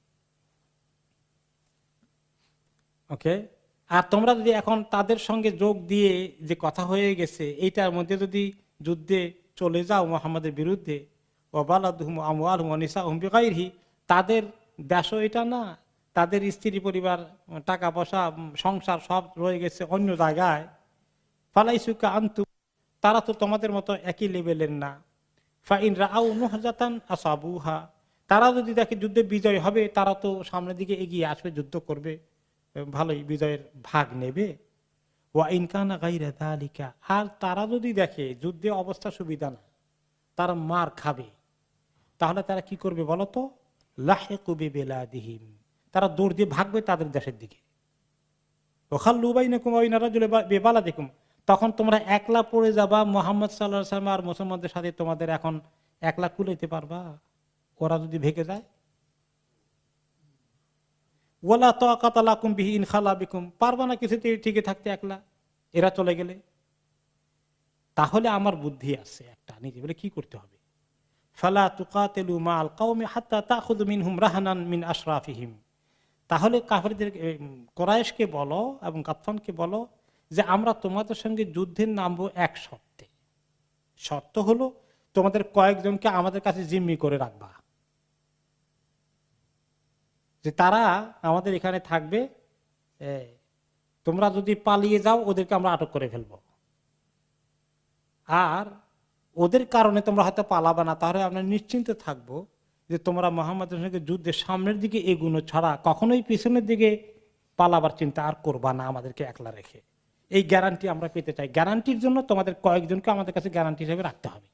ওকে, আর তোমরা যদি এখন তাদের সঙ্গে যোগ দিয়ে যে কথা হয়ে গেছে এইটার মধ্যে যদি যুদ্ধে চলে যাও মুহাম্মাদের বিরুদ্ধে, ওয়া বালাদুহুম আমওয়ালুহুম ওয়া নিসাউহুম বিগাইরিহি, তাদের দেশও এটা না, তাদের স্ত্রী পরিবার, টাকা পয়সা, সংসার সব রয়ে গেছে অন্য জায়গায়। ফালাইসুকা আনতু, তারা তো তোমাদের মতো একই লেভেলের না। ফাইন রাআউ নুহজাতান আসাবুহা, তারা যদি দেখে যুদ্ধে বিজয় হবে, তারা তো সামনের দিকে এগিয়ে আসবে, যুদ্ধ করবে, ভালোই বিজয়ের ভাগ নেবে। ওয়া ইন কানা গায়রা যালিকা, আর তারা যদি দেখে যুদ্ধে অবস্থা সুবিধা না, তারা মার খাবে, তাহলে তারা কি করবে বলো তো? লাহিকু বিবিলাদিহিম, তারা দৌড় দিয়ে ভাগবে তাদের দেশের দিকে। ওখাল্লু বাইনাকুম ওয়া বাইনা রাজুলি বিবালাদিকুম, তখন তোমরা একলা পড়ে যাবা মুহাম্মদ সাল্লাল্লাহু আলাইহি ওয়াসাল্লাম আর মুসলমানদের সাথে, তোমাদের এখন একলা কুলাইতে পারবা ওরা যদি ভেগে যায়? ওয়ালা তাকাতা লাকুম বিহি ইন খালা বিকুম, পারবা না কিছুতে টিকে থাকতে একলা, এরা চলে গেলে। তাহলে আমার বুদ্ধি আছে একটা, নিজে বলে কি করতে হবে। ফালা তুকাতিলু মাআল কওমি হাত্তা তাখুযু মিনহুম রাহানান মিন আশরাফিহিম, তাহলে কাফেরদের, কুরাইশকে বলো এবং গাতফানকে বলো যে আমরা তোমাদের সঙ্গে যুদ্ধে নামবো এক শর্তে। শর্ত হলো তোমাদের কয়েকজনকে আমাদের কাছে জিম্মি করে রাখবা, যে তারা আমাদের এখানে থাকবে, তোমরা যদি পালিয়ে যাও ওদেরকে আমরা আটক করে ফেলবো, আর ওদের কারণে তোমরা হয়তো পালাবে না, তাহলে আমরা নিশ্চিন্তে থাকবো যে তোমরা মুহাম্মাদের সঙ্গে যুদ্ধের সামনের দিকে এগুনো ছাড়া কখনোই পিছনের দিকে পালাবার চিন্তা আর করবা না আমাদেরকে একলা রেখে। এই গ্যারান্টি আমরা পেতে চাই। গ্যারান্টির জন্য তোমাদের কয়েকজনকে আমাদের কাছে গ্যারান্টি হিসেবে রাখতে হবে।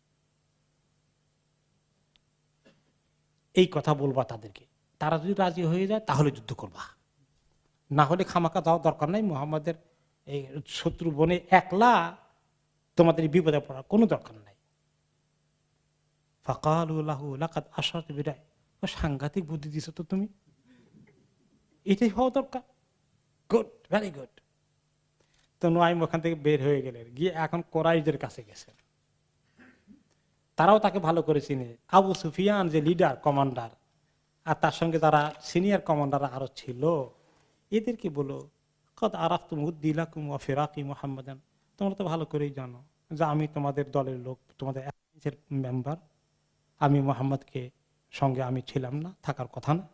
এই কথা বলবা তাদেরকে, তারা যদি রাজি হয়ে যায় তাহলে যুদ্ধ করবা, না হলে খামাকা যাওয়ার দরকার নাই। মুহাম্মাদের এই শত্রু বনে একলা তোমাদের বিপদে পড়ার কোনো দরকার নাই। ফাকালু লাহু লাকাদ আশরাত বিদায়, ও সাংঘাতিক বুদ্ধি দিছো তো তুমি, এটাই হওয়া দরকার। Good, very good. তো নুয়াইম ওখান থেকে বের হয়ে গেলেন, গিয়ে এখন কুরাইশদের কাছে গেছেন। তারাও তাকে ভালো করে চিনে। আবু সুফিয়ান যে লিডার, কমান্ডার, আর তার সঙ্গে যারা সিনিয়র কমান্ডার আরো ছিল, এদেরকে বলো, কদ আরাফতুম উদ্দিলাকুম ওয়া ফিরাকি মুহাম্মাদান, তোমরা তো ভালো করেই জানো যে আমি তোমাদের দলের লোক, তোমাদের মেম্বার, আমি মুহাম্মদকে সঙ্গে আমি ছিলাম না, থাকার কথা না।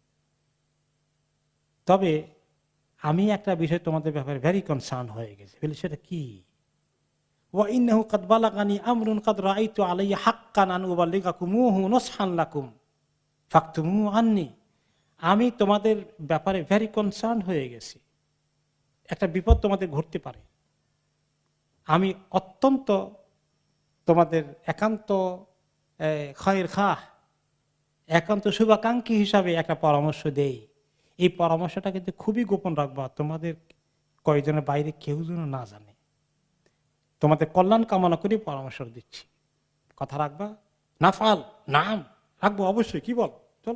তবে আমি একটা বিষয় তোমাদের ব্যাপারে ভেরি কনসার্ন হয়ে গেছে। বলে সেটা কি? ওয়া ইন্নাহু কাদ বালাগানি আমরুন কাদ রাআইতু আলাইহি হাক্কান আন উবাল্লিগাকুমুহু নসহান লাকুম ফাকতুমু আন্নি, আমি তোমাদের ব্যাপারে ভেরি কনসার্ন হয়ে গেছি। একটা বিপদ তোমাদের ঘটতে পারে, আমি অত্যন্ত তোমাদের একান্ত খায়ের খাহ, একান্ত শুভাকাঙ্ক্ষী হিসাবে একটা পরামর্শ দেই, এই পরামর্শটা কিন্তু খুবই গোপন রাখবা, তোমাদের কয়েকজনের বাইরে কেউ যেন না জানে। তোমাদের কল্যাণ কামনা করে পরামর্শ দিচ্ছি, কথা রাখবা। নাফাল নাম রাখবো অবশ্যই, কি বল চলো।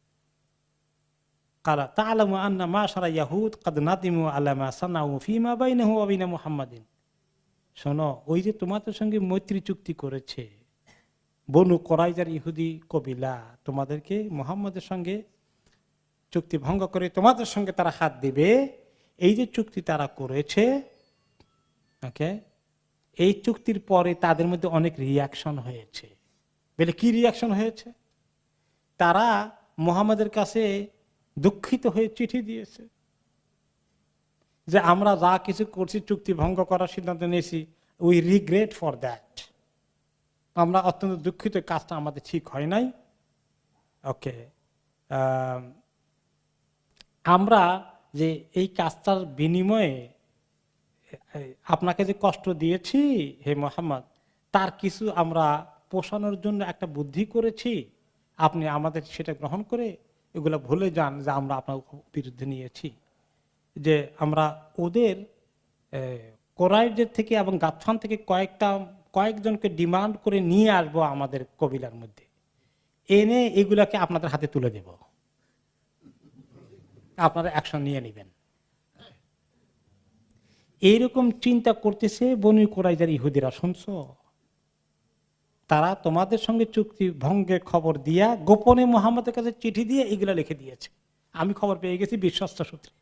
কালা তা'লামু আন্না মা'শারা ইয়াহুদ কাদ নাদিমু আলা মা সানাউ ফীমা বাইনাহু ওয়া বাইনা মুহাম্মাদিন। শোনো, ওই যে তোমাদের সঙ্গে মৈত্রী চুক্তি করেছে বনু কোরাইজার ইহুদি কবিলা, তোমাদেরকে মুহাম্মদের সঙ্গে চুক্তি ভঙ্গ করে তোমাদের সঙ্গে তারা হাত দিবে, এই যে চুক্তি তারা করেছে, ওকে, এই চুক্তির পরে তাদের মধ্যে অনেক রিয়াকশন হয়েছে। বলে কি রিয়াকশন হয়েছে? তারা মুহাম্মদের কাছে দুঃখিত হয়ে চিঠি দিয়েছে যে আমরা যা কিছু করছি, চুক্তি ভঙ্গ করার সিদ্ধান্ত নিয়েছি, উই রিগ্রেট ফর দ্যাট, আমরা অত্যন্ত দুঃখিত, কাজটা আমাদের ঠিক হয় নাই। ওকে, আমরা যে এই কাজটার বিনিময়ে আপনাকে যে কষ্ট দিয়েছি হে মুহাম্মদ, তার কিছু আমরা পোষানোর জন্য একটা বুদ্ধি করেছি, আপনি আমাদের সেটা গ্রহণ করে এগুলো ভুলে যান যে আমরা আপনার বিরুদ্ধে নিয়েছি, যে আমরা ওদের কোরাইদের থেকে এবং গাতফান থেকে কয়েকটা কয়েকজনকে ডিমান্ড করে নিয়ে আসবো আমাদের কবিলার মধ্যে, এনে এগুলাকে আপনাদের হাতে তুলে দেব, আপনারা অ্যাকশন নিয়ে নেবেন। এইরকম চিন্তা করতেছে বনু কোরাইজার ইহুদিরা। শুনছো, তারা তোমাদের সঙ্গে চুক্তি ভঙ্গের খবর দিয়া গোপনে মুহাম্মদের কাছে চিঠি দিয়ে এগুলা লিখে দিয়েছে, আমি খবর পেয়ে গেছি বিশ্বস্ত সূত্রে।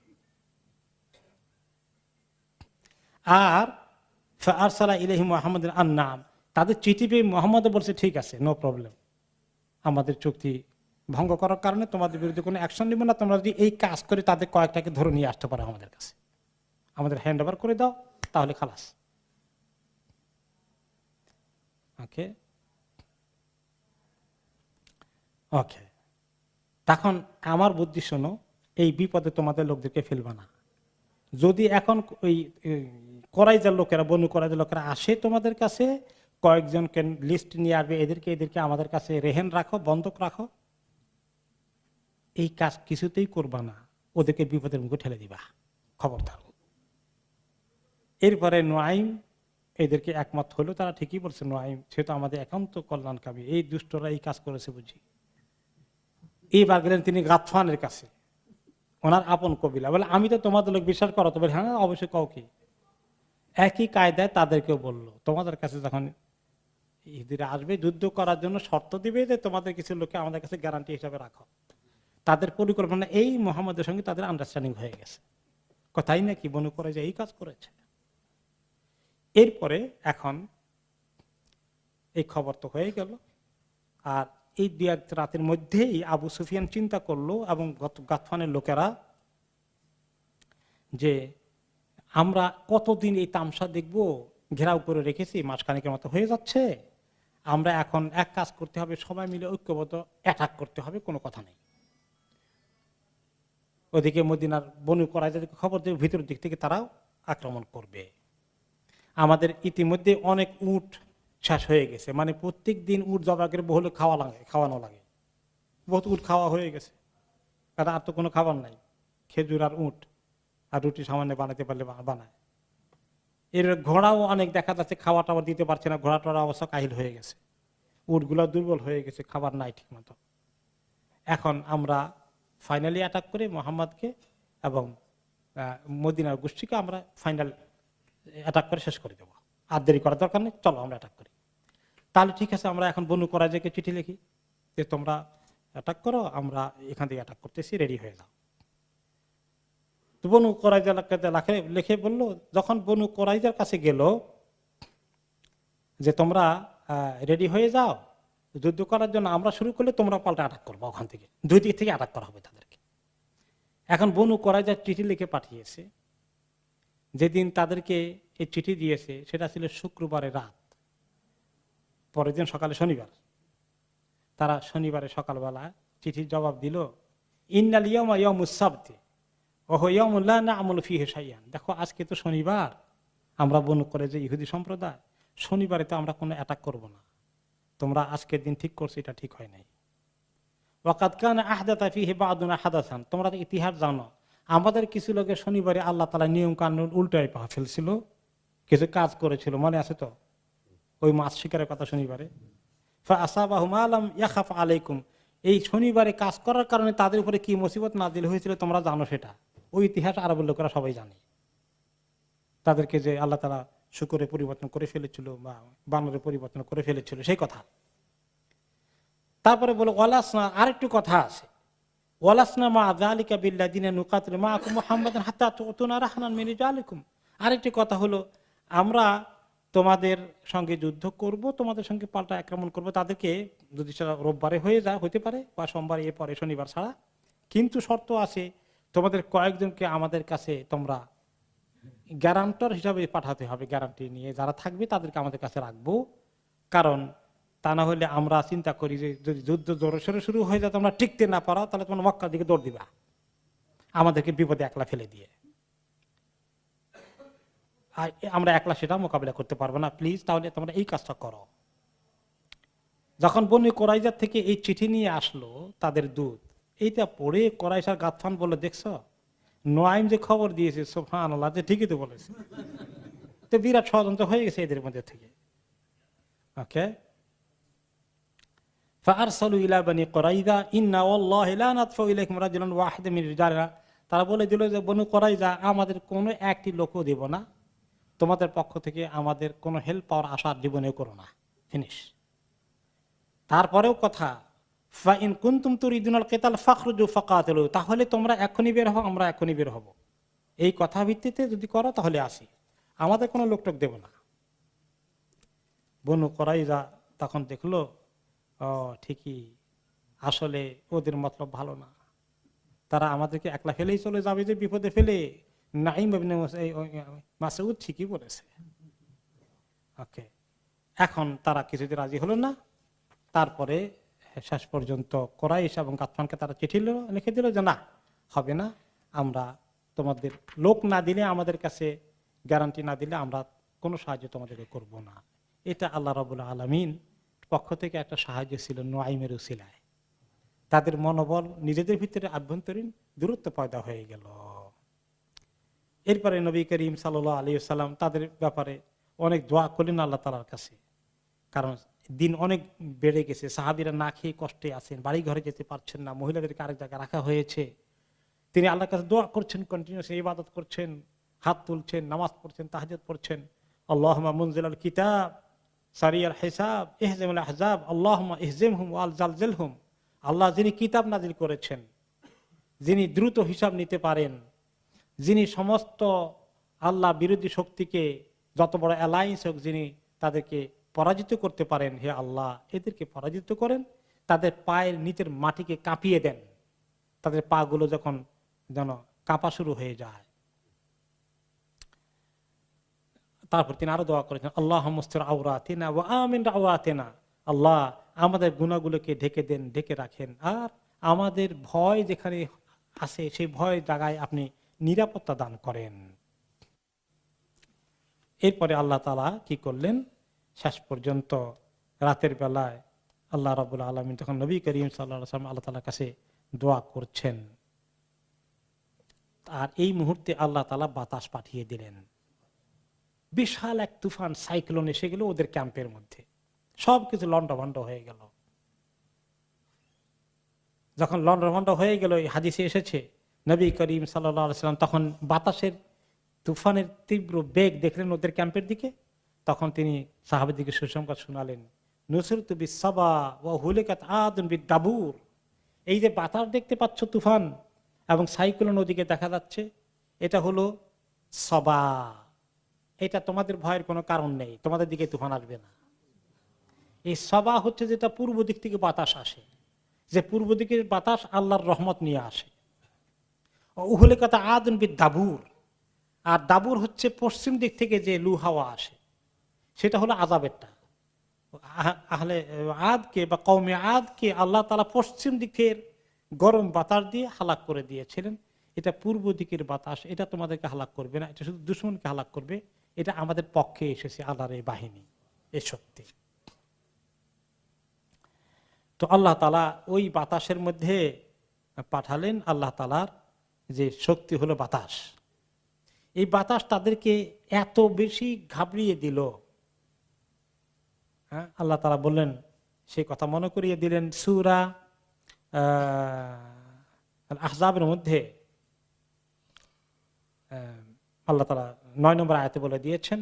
আর ফারসালা ইলাইহি মুহাম্মাদুন আন-নাম, তাদের চিঠি পেয়ে মুহাম্মদ বলছে ঠিক আছে, নো প্রবলেম, আমাদের চুক্তি ভঙ্গ করার কারণে তোমাদের বিরুদ্ধে কোনো অ্যাকশন নিব না, তোমরা যদি এই কাজ করে তাদের কয়েকটাকে ধরে নিয়ে আসতে পারো আমাদের কাছে, আমাদের হ্যান্ড ওভার করে দাও, তাহলে খালাস। ওকে ওকে তখন আমার বুদ্ধি শোনো, এই বিপদে তোমাদের লোকদেরকে ফেলবা না। যদি এখন ওই কোরাইজার লোকেরা, বনু কোরাইজার লোকেরা আসে তোমাদের কাছে, কয়েকজনকে লিস্ট নিয়ে আসবে, এদেরকে এদেরকে আমাদের কাছে রেহেন রাখো, বন্ধক রাখো, এই কাজ কিছুতেই করবা না, ওদেরকে বিপদের মুখে ঠেলে দিবা, খবরদার। এরপরে নুআইম এদেরকে একমত হলো, তারা ঠিকই বলছে, নুআইম সে তো আমাদের একান্ত কল্যাণকামী, এই দুষ্টরা এই কাজ করেছে বুঝি। এইবার গেলেন তিনি গাতফানের কাছে, ওনার আপন কবিলা, বলে আমি তো তোমাদের লোক, বিশ্বাস করো তো? বলে হ্যাঁ অবশ্যই, কাউ কি। একই কায়দায় তাদেরকেও বললো, তোমাদের কাছে যখন ইহুদিরা আসবে যুদ্ধ করার জন্য শর্ত দিবে যে তোমাদের কিছু লোককে আমাদের কাছে গ্যারান্টি হিসাবে রাখো। তাদের পরিকল্পনা এই মুহাম্মদের সঙ্গে তাদের আন্ডারস্ট্যান্ডিং হয়ে গেছে, কথাই নাকি বনু কোরাইজা এই কাজ করেছে। এরপরে এখন এই খবর তো হয়ে গেল, আর এই দু এক রাতের মধ্যেই আবু সুফিয়ান চিন্তা করলো এবং গাতফানের লোকেরা যে আমরা কতদিন এই তামসা দেখবো, ঘেরাও করে রেখেছি, মাসখানেকের মতো হয়ে যাচ্ছে, আমরা এখন এক কাজ করতে হবে, সবাই মিলে ঐক্যবদ্ধ অ্যাটাক করতে হবে, কোনো কথা নেই। ওদিকে মদিনার বনু কোরাইজাদেরকে খবর দেবে, ভিতরের দিক থেকে তারাও আক্রমণ করবে। আমাদের ইতিমধ্যে অনেক উট শেষ হয়ে গেছে, মানে প্রত্যেক দিন উট জবা করে বহুলে খাওয়া লাগে, খাওয়ানো লাগে, বহুত উট খাওয়া হয়ে গেছে, কারণ আর তো কোনো খাবার নাই, খেজুর আর উট আর রুটি সামান্য বানাতে পারলে বানায়। এর ঘোড়াও অনেক দেখা যাচ্ছে খাওয়া টাওয়া দিতে পারছে না, ঘোড়া টোড়া অবস্থা কাহিল হয়ে গেছে, উটগুলো দুর্বল হয়ে গেছে, খাবার নাই ঠিক মতো। এখন আমরা ফাইনালি অ্যাটাক করে মোহাম্মদকে এবং মদিনার গোষ্ঠীকে আমরা ফাইনাল অ্যাটাক করে শেষ করে দেবো, আর দেরি করার দরকার নেই, চলো আমরা অ্যাটাক করি। তাহলে ঠিক আছে, আমরা এখন বনু কোরাইজাকে চিঠি লিখি যে তোমরা অ্যাটাক করো, আমরা এখান থেকে অ্যাটাক করতেছি, রেডি হয়ে যাও। তো বনু কোরাইজা লিখে বললো, যখন বনু কোরাইজার কাছে গেল যে তোমরা রেডি হয়ে যাও যুদ্ধ করার জন্য, আমরা শুরু করলে তোমরা পাল্টা অ্যাটাক করবো, ওখান থেকে দুই দিক থেকে অ্যাটাক করা হবে তাদেরকে। এখন বনু কোরাইজার চিঠি লিখে পাঠিয়েছে, যেদিন তাদেরকে এই চিঠি দিয়েছে সেটা ছিল শুক্রবারের রাত, পরের দিন সকালে শনিবার। তারা শনিবারে সকালবেলা চিঠির জবাব দিল, ইন্নাল ইয়াউমা ইয়াউমুস সাবতি ওয়া হুয়া ইয়াউমুন লা না'মালু ফীহি শাইআন। দেখো আজকে তো শনিবার, আমরা বনু কোরাইজা ইহুদি সম্প্রদায়, শনিবারে তো আমরা কোনো অ্যাটাক করব না, তোমরা আজকের দিন ঠিক করছো, এটা ঠিক হয় নাই। ওয়াকাদ কানা আহদাতা ফীহি বা'দুনা হাদাসান, তোমরা তো ইতিহাস জানো, আমাদের কিছু লোকের শনিবারে আল্লাহ তাআলা নিয়ম কানুন উল্টায় পা ফেলছিল, কিছু কাজ করেছিল, মনে আছে তো ওই মাছ শিকারের কথা শনিবারে। ফাআসাবাহুম মা লাম ইয়াখাফ আলাইকুম, এই শনিবারে কাজ করার কারণে তাদের উপরে কি মুসিবত নাজিল হয়েছিল তোমরা জানো, সেটা ওই ইতিহাস আরবের লোকেরা সবাই জানে। তাদেরকে যে আল্লাহ তাআলা শুকরে পরিবর্তন করে ফেলেছিল বা বানরে পরিবর্তন করে ফেলেছিল সেই কথা। তারপরে বলো ওয়ালাসনা, আরেকটু কথা আছে, ওয়ালাসনা মা যালিকা বিল্লাযিনা নুকাতিলু মাআকুম মুহাম্মাদান হাত্তা তুতুনা রাহনান মিন রিজালিকুম, আরেকটি কথা হলো আমরা তোমাদের সঙ্গে যুদ্ধ করব, তোমাদের সঙ্গে পাল্টা আক্রমণ করব, তাদেরকে যদি সেটা রোববারে হয়ে যায় হতে পারে বা সোমবার এর পরে শনিবার ছাড়া, কিন্তু শর্ত আছে তোমাদের কয়েকজনকে আমাদের কাছে তোমরা গ্যারান্টর হিসাবে পাঠাতে হবে, গ্যারান্টি নিয়ে যারা থাকবে তাদেরকে আমাদের কাছে রাখবো, কারণ তা না হলে আমরা চিন্তা করি যে যদি যুদ্ধ জোরে সোরে শুরু হয়ে যায় তোমরা টিকতে না পারো, তাহলে তোমরা মক্কার দিকে দৌড় দিবা আমাদেরকে বিপদে একলা ফেলে দিয়ে, আর আমরা একলা সেটা মোকাবিলা করতে পারবো না, প্লিজ তাহলে তোমরা এই কাজটা করো। যখন বনি কোরাইজার থেকে এই চিঠি নিয়ে আসলো তাদের দূত, এইটা পড়ে কোরাইশার গাতফান বলে, দেখছো নোয়াইম যে খবর দিয়েছে, সুবহানাল্লাহ, যে ঠিকই তো বলেছে, তো বিরাট ষড়যন্ত্র হয়ে গেছে এদের মধ্যে থেকে। ওকে, ফাআরসালু ইলা বনি কোরাইজা ইন্না ওয়াল্লাহি লা নাদফু ইলাইকুম রাজুলান ওয়াহিদান মিন রিজালিনা, তারা বলে দিল যে বনি কোরাইজা আমাদের কোনো একটি লোকও দেব না, তোমাদের পক্ষ থেকে আমাদের কোনো হেল্প পাওয়ার আশা জীবনে করো না, ফিনিশ। তারপরেও কথা, ফাইন কুনতুম তুরিদুনাল কিতাল ফাখরুজু ফাকাতিলু, তাহলে তোমরা এখনই বের হও, আমরা এখনই বের হব, এই কথা ভিত্তিতে যদি করো তাহলে আসি, আমাদের কোনো লোকটোক দেব না। বনু কোরাইজা তখন দেখলো ও ঠিকই, আসলে ওদের মতলব ভালো না, তারা আমাদেরকে একলা ফেলেই চলে যাবে যে বিপদে ফেলে। নাঈম ইবনে মাসউদ ঠিকই বলেছে। ওকে, এখন তারা কিছুদিন রাজি হলো না, তারপরে শেষ পর্যন্ত কোরাইশ এবং গাতফানকে তারা চিঠি লিখে দিল যে না হবে না, আমরা তোমাদের লোক না দিলে, আমাদের কাছে গ্যারান্টি না দিলে আমরা কোনো সাহায্য তোমাদেরকে করব না। এটা আল্লাহ রাব্বুল আলামিন পক্ষ থেকে একটা সাহায্য ছিল নোয়াইমের উসিলায়, তাদের মনোবল নিজেদের ভিতরে আভ্যন্তরীণ দূরত্ব পয়দা হয়ে গেল। এরপরে নবী করিম সাল্লাল্লাহু আলাইহি ওয়াসাল্লাম তাদের ব্যাপারে অনেক দোয়া করলেন আল্লাহ তাআলার কাছে, কারণ দিন অনেক বেড়ে গেছে, সাহাবীরা না খেয়ে কষ্টে আছেন, বাড়ি ঘরে যেতে পারছেন না, মহিলাদেরকে আরেক জায়গায় রাখা হয়েছে। তিনি আল্লাহর কাছে দোয়া করছেন, কন্টিনিউয়াস ইবাদত করছেন, হাত তুলছেন, নামাজ পড়ছেন, তাহাজ্জুদ পড়ছেন। আল্লাহুম্মা মুনজিলাল কিতাব সারিয়াল হিসাব ইহজিমুল আহজাব আল্লাহুম্মা ইহজিমহুম ওয়াল জালজিলহুম, আল্লাহ যিনি কিতাব নাজিল করেছেন, যিনি দ্রুত হিসাব নিতে পারেন, যিনি সমস্ত আল্লাহ বিরোধী শক্তিকে যত বড় অ্যালায়েন্স হোক যিনি তাদেরকে পরাজিত করতে পারেন, হে আল্লাহ এদেরকে পরাজিত করেন, তাদের পায়ের নিচের মাটিকে কাঁপিয়ে দেন, তাদের পা গুলো যখন যেন কাঁপা শুরু হয়ে যায়। তারপর তিনি আরো দোয়া করেছেন, আল্লাহ মুস্তির আওরাতিনা ওয়া আমিন রাওয়াতিনা, আল্লাহ আমাদের গুনাহগুলোকে ঢেকে দেন, ঢেকে রাখেন, আর আমাদের ভয় যেখানে আছে সেই ভয় জায়গায় আপনি নিরাপত্তা দান করেন। এরপরে আল্লাহ তাআলা কি করলেন, শেষ পর্যন্ত রাতের বেলায় আল্লাহ রাব্বুল আলামিন তখন নবী করিম সাল্লাল্লাহু আলাইহি ওয়াসাল্লাম আল্লাহ তাআলার কাছে দোয়া করছেন, আর এই মুহূর্তে আল্লাহ তাআলা বাতাস পাঠিয়ে দিলেন, বিশাল এক তুফান সাইক্লোন এসে গেল ওদের ক্যাম্পের মধ্যে, সবকিছু লন্ডভন্ড হয়ে গেল। যখন লন্ডভন্ড হয়ে গেল, এই হাদিসে এসেছে নবী করিম সাল্লাল্লাহু আলাইহি ওয়াসাল্লাম তখন বাতাসের তুফানের তীব্র বেগ দেখলেন ওদের ক্যাম্পের দিকে, তখন তিনি সাহাবাদেরকে সুসংবাদ শোনালেন, নুসরতু বিস-সাবা ওয়া হুলিকাত আদুন বিদ-দাবুর, এই যে বাতাস দেখতে পাচ্ছ তুফান এবং সাইক্লোন ওদিকে দেখা যাচ্ছে, এটা হলো সাবা, এটা তোমাদের ভয়ের কোনো কারণ নেই, তোমাদের দিকে তুফান আসবে না। এই সাবা হচ্ছে যেটা পূর্ব দিক থেকে বাতাস আসে, যে পূর্ব দিকের বাতাস আল্লাহর রহমত নিয়ে আসে। হুলিকাত আদুন বিদ-দাবুর, আর দাবুর হচ্ছে পশ্চিম দিক থেকে যে লু হাওয়া আসে, সেটা হলো আযাবেরটা। আহলে আদকে বা কওমে আদকে আল্লাহ তাআলা পশ্চিম দিকের গরম বাতাস দিয়ে হালাক করে দিয়েছিলেন। এটা পূর্ব দিকের বাতাস, এটা তোমাদেরকে হালাক করবে না, এটা শুধু দুশমনকে হালাক করবে। এটা আমাদের পক্ষে এসেছে আল্লাহর এই বাহিনী, এ শক্তি। তো আল্লাহ তাআলা ওই বাতাসের মধ্যে পাঠালেন আল্লাহ তাআলার যে শক্তি হলো বাতাস। এই বাতাস তাদেরকে এত বেশি ঘাবড়িয়ে দিল, হ্যাঁ আল্লাহ তাআলা বললেন, সেই কথা মনে করিয়ে দিলেন সূরা আহ আহজাবের মধ্যে আল্লাহ তাআলা নয় নম্বর আয়াতে বলে দিয়েছেন,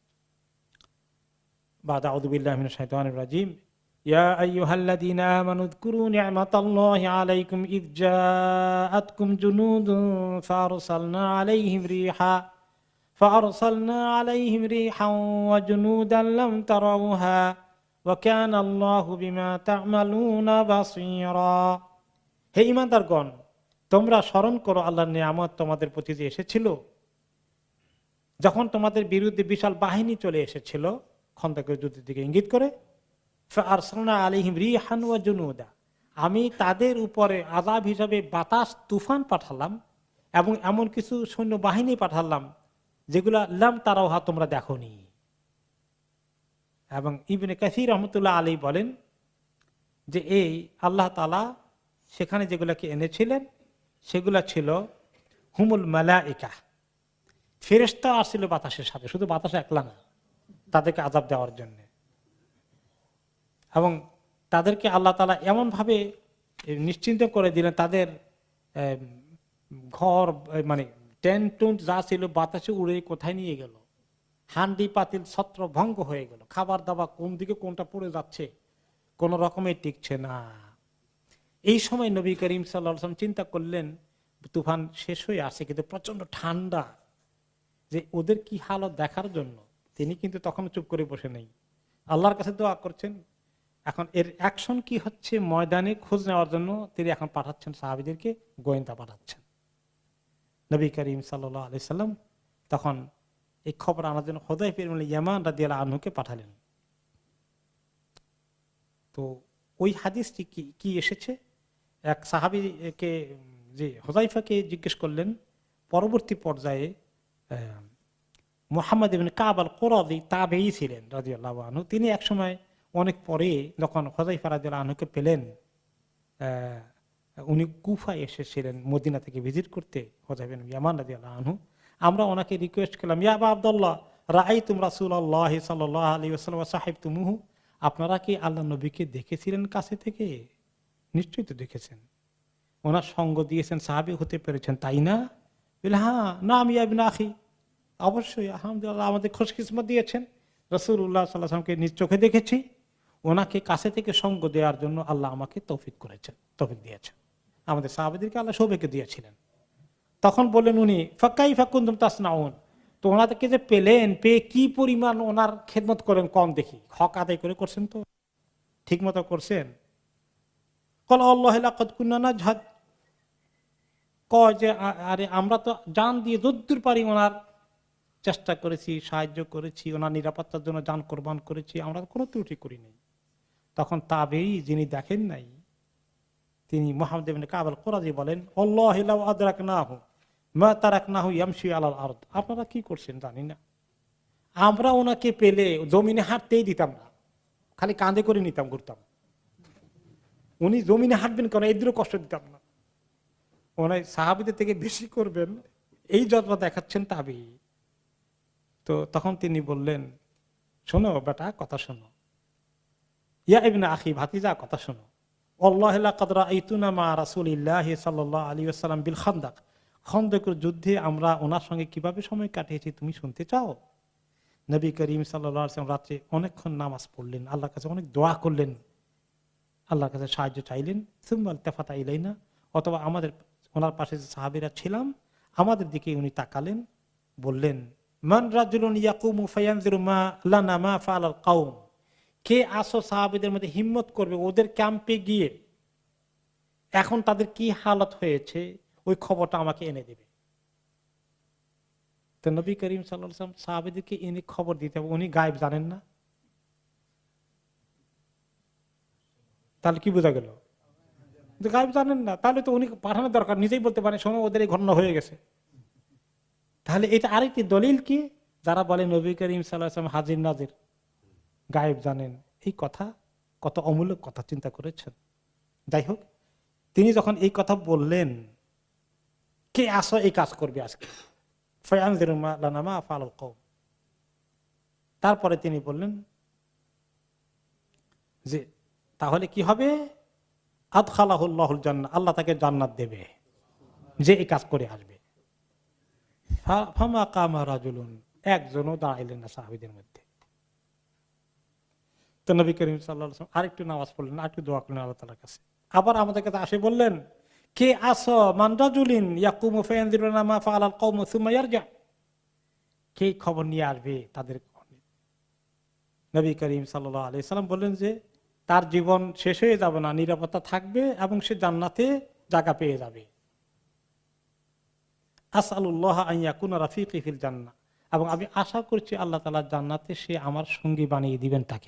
বাদা আউযু বিল্লাহি মিনাশ শাইতানির রাজিম, ইয়া আইয়ুহাল্লাযীনা আমানু যকুরু নি'মাতাল্লাহি আলাইকুম ইয জাআতকুম জুনুদুন ফারসালনা আলাইহিম রিহা ফারসালনা আলাইহিম রিহান ওয়া জুনুদান লাম তারাউহা ওয়া কানা আল্লাহু বিমা তা'মালুনা বাসীরা। হে ঈমানদারগণ, তোমরা স্মরণ করো আল্লাহর নিয়ামত তোমাদের প্রতি যে এসেছিল, যখন তোমাদের বিরুদ্ধে বিশাল বাহিনী চলে এসেছিল খন্দকের যুদ্ধের দিকে ইঙ্গিত করে, ফারসালনা আলাইহিম রিহান ওয়া জুনুদা, আমি তাদের উপরে আযাব হিসাবে বাতাস তুফান পাঠালাম এবং এমন কিছু সৈন্য বাহিনী পাঠালাম যেগুলা লাম তারাওহা তোমরা দেখোনি। এবং ইবনে কাসীর রাহমাতুল্লাহ আলাইহি বলেন যে এই আল্লাহ তাআলা সেখানে যেগুলাকে এনেছিলেন সেগুলা ছিল হুমুল মালাইকা, ফেরেশতা আসছিল বাতাসের সাথে, শুধু বাতাস একলা না, তাদেরকে আযাব দেওয়ার জন্য। এবং তাদেরকে আল্লাহ তাআলা এমন ভাবে নিশ্চিন্ত করে দিলেন, তাদের ঘর মানে টেন্ট টুন্ট যা ছিল বাতাসে উড়ে কোথায় নিয়ে গেল, হান্ডি পাতিল ছত্র ভঙ্গ হয়ে গেল, খাবার দাবার কোন দিকে কোনটা পড়ে যাচ্ছে কোন রকমে টিকছে না। এই সময় নবী করিম সাল্লাল্লাহু আলাইহি ওয়াসাল্লাম চিন্তা করলেন তুফান শেষ হয়ে আসে কিন্তু প্রচন্ড ঠান্ডা, যে ওদের কি হালত দেখার জন্য তিনি কিন্তু তখন চুপ করে বসে নেই, আল্লাহর কাছে দোয়া করছেন। এখন এর অ্যাকশন কি হচ্ছে ময়দানে খোঁজ নেওয়ার জন্য তিনি এখন পাঠাচ্ছেন সাহাবীদেরকে, গোয়েন্দা পাঠাচ্ছেন। নবী করিম সাল্লাল্লাহু আলাইহি সাল্লাম তখন এই খবর আনার জন্য হুযায়ফা ইবনে ইয়ামান রাদিয়াল্লাহু আনহুকে পাঠালেন। তো ওই হাদিসটি কি কি এসেছে, এক সাহাবীকে যে হুযায়ফাকে জিজ্ঞেস করলেন, পরবর্তী পর্যায়ে মুহাম্মদ ইবনে কাব আল কুরাযী তাবেঈ ছিলেন রাদিয়াল্লাহু আনহু, তিনি একসময় অনেক পরে যখন হুযায়ফা রাদিয়াল্লাহু আনহুকে পেলেন, উনি কুফায় এসেছিলেন মদিনা থেকে ভিজিট করতে, হুযায়ফা ইবনে ইয়ামান রাদিয়াল্লাহু আনহু। আমরা ওনাকে রিকোয়েস্ট করলাম, ইয়া আবা আব্দুল্লাহ রাআইতুম রাসূলুল্লাহ সাল্লাল্লাহু আলাইহি ওয়াসাল্লাম ওয়া সাহিবতুমুহু, আপনারা কি আল্লাহ নবীকে দেখেছিলেন কাছে থেকে? নিশ্চয়ই তো দেখেছেন, ওনার সঙ্গ দিয়েছেন, সাহাবী হতে পেরেছেন, তাই না? বলে হ্যাঁ, নাম ইয়া ইবনে আখি, অবশ্যই আলহামদুলিল্লাহ আমাদের খোশকিসমত দিয়েছেন, রাসূলুল্লাহ সাল্লাল্লাহু আলাইহি ওয়াসাল্লামকে নিজ চোখে দেখেছি, ওনাকে কাছে থেকে সঙ্গ দেওয়ার জন্য আল্লাহ আমাকে তৌফিক করেছেন, তৌফিক দিয়েছেন, আমাদের সাহাবীদেরকে আল্লাহ সৌভাগ্য দিয়েছিলেন। তখন বললেন উনি, ফাকাইফা কুনতুম তাসনাউন, তো ওনাদেরকে যে পেলেন, পেয়ে কি পরিমাণ ওনার খেদমত করেন কম দেখি, হক আদায় করে করছেন তো ঠিক মতো করছেন? কল আল্লাহ লাকাদ কুননা নাজহাদ, কয় যে আরে আমরা তো জান দিয়ে যদ্দূর পারি ওনার চেষ্টা করেছি, সাহায্য করেছি, ওনার নিরাপত্তার জন্য জান কোরবান করেছি, আমরা কোনো ত্রুটি করি নাই। তখন তাবেঈ যিনি দেখেন নাই তিনি মুহাম্মদ ইবনে কাব আল কুরাযী বলেন, আল্লাহি লাউ আদরাকনাহু মা তারাকনাহু ইয়ামশি আলাল আরদ, আপনারা কি করছেন জানি না, আমরা ওনাকে পেলে জমিনে হাঁটতেই দিতাম না, খালি কাঁধে করে নিতাম, ঘুরতাম, উনি জমিনে হাঁটবেন কেন এদেরও কষ্ট দিতাম না, ওনার সাহাবীদের থেকে বেশি করবেন, এই জজবা দেখাচ্ছেন তাবেঈ। তো তখন তিনি বললেন, শোনো বেটা, কথা শোনো, ইয়া ইবনে আখি, ভাতিজা কথা শোনো, আল্লাহি লাকাদ রাআইতুনা মা রাসূলিল্লাহি সাল্লাল্লাহু আলাইহি ওয়াসাল্লাম বিল খান্দাক, খন্দকের যুদ্ধে আমরা ওনার সঙ্গে কিভাবে সময় কাটিয়েছি তুমি শুনতে চাও? নবী করিম সাল্লাল্লাহু আলাইহি ওয়াসাল্লাম রাত্রে অনেকক্ষণ নামাজ পড়লেন, আল্লাহর কাছে অনেক দোয়া করলেন, আল্লাহর কাছে সাহায্য চাইলেন। সুম্মা ইলতাফাতা ইলাইনা, অথবা আমাদের ওনার পাশে যে সাহাবীরা ছিলাম আমাদের দিকে উনি তাকালেন, বললেন, মান রাজুলুন ইয়াকুমু ফায়ানজিরু মা লানা মা ফাআলাল কওম, কে আসো সাহাবীদের মধ্যে হিম্মত করবে ওদের ক্যাম্পে গিয়ে এখন তাদের কি হালত হয়েছে ওই খবরটা আমাকে এনে দেবে। তো নবী করিম সাল্লাল্লাহু আলাইহি ওয়াসাল্লাম সাহাবীদেরকে এনে খবর দিতে হবে, উনি গায়েব জানেন না, তাহলে কি বোঝা গেল? গায়েব জানেন না, তাহলে তো উনি পাঠানোর দরকার, নিজেই বলতে পারেন শোনো ওদের এই ঘটনা হয়ে গেছে। তাহলে এটা আরেকটি দলিল কি, যারা বলে নবী করিম সাল্লাল্লাহু আলাইহি ওয়াসাল্লাম হাজির নাজির, গায়েব জানেন, এই কথা কত অমূল্য কথা চিন্তা করেছেন। যাই হোক, তিনি যখন এই কথা বললেন, কে আসো এই কাজ করবে আজকে, তারপরে তিনি বললেন যে তাহলে কি হবে, আদখালাহুল্লাহুল জান্নাহ, আল্লাহ তাকে জান্নাত দেবে যে এই কাজ করে আসবে। ফামা কামা রাজুলুন, একজনও দাঁড়াইলেন না সাহাবীদের মধ্যে। তো নবী করিম সাল্লাল্লাহু আলাইহি ওয়াসাল্লাম আরেকটু নামাজ পড়লেন, আরেকটু দোয়া করলেন আল্লাহ তাআলার কাছে। আবার আমাদের কাছে আসে বললেন, কে আসো মান রাজুলিন ইয়াকুমু ফায়ানজিরুনা মা ফাআলাল কওমু সুম্মা ইয়ারজা, কে খবর নিয়ে আসবে তাদের। নবী করিম সাল্লাল্লাহু আলাইহি ওয়াসাল্লাম বললেন যে তার জীবন শেষ হয়ে যাবে না, নিরাপত্তা থাকবে এবং সে জান্নাতে জায়গা পেয়ে যাবে। আসআলুল্লাহ আন ইয়াকুনা রাফিকি ফিল জান্নাহ, এবং আমি আশা করছি আল্লাহ তাআলা জান্নাতে সে আমার সঙ্গী বানিয়ে দিবেন তাকে।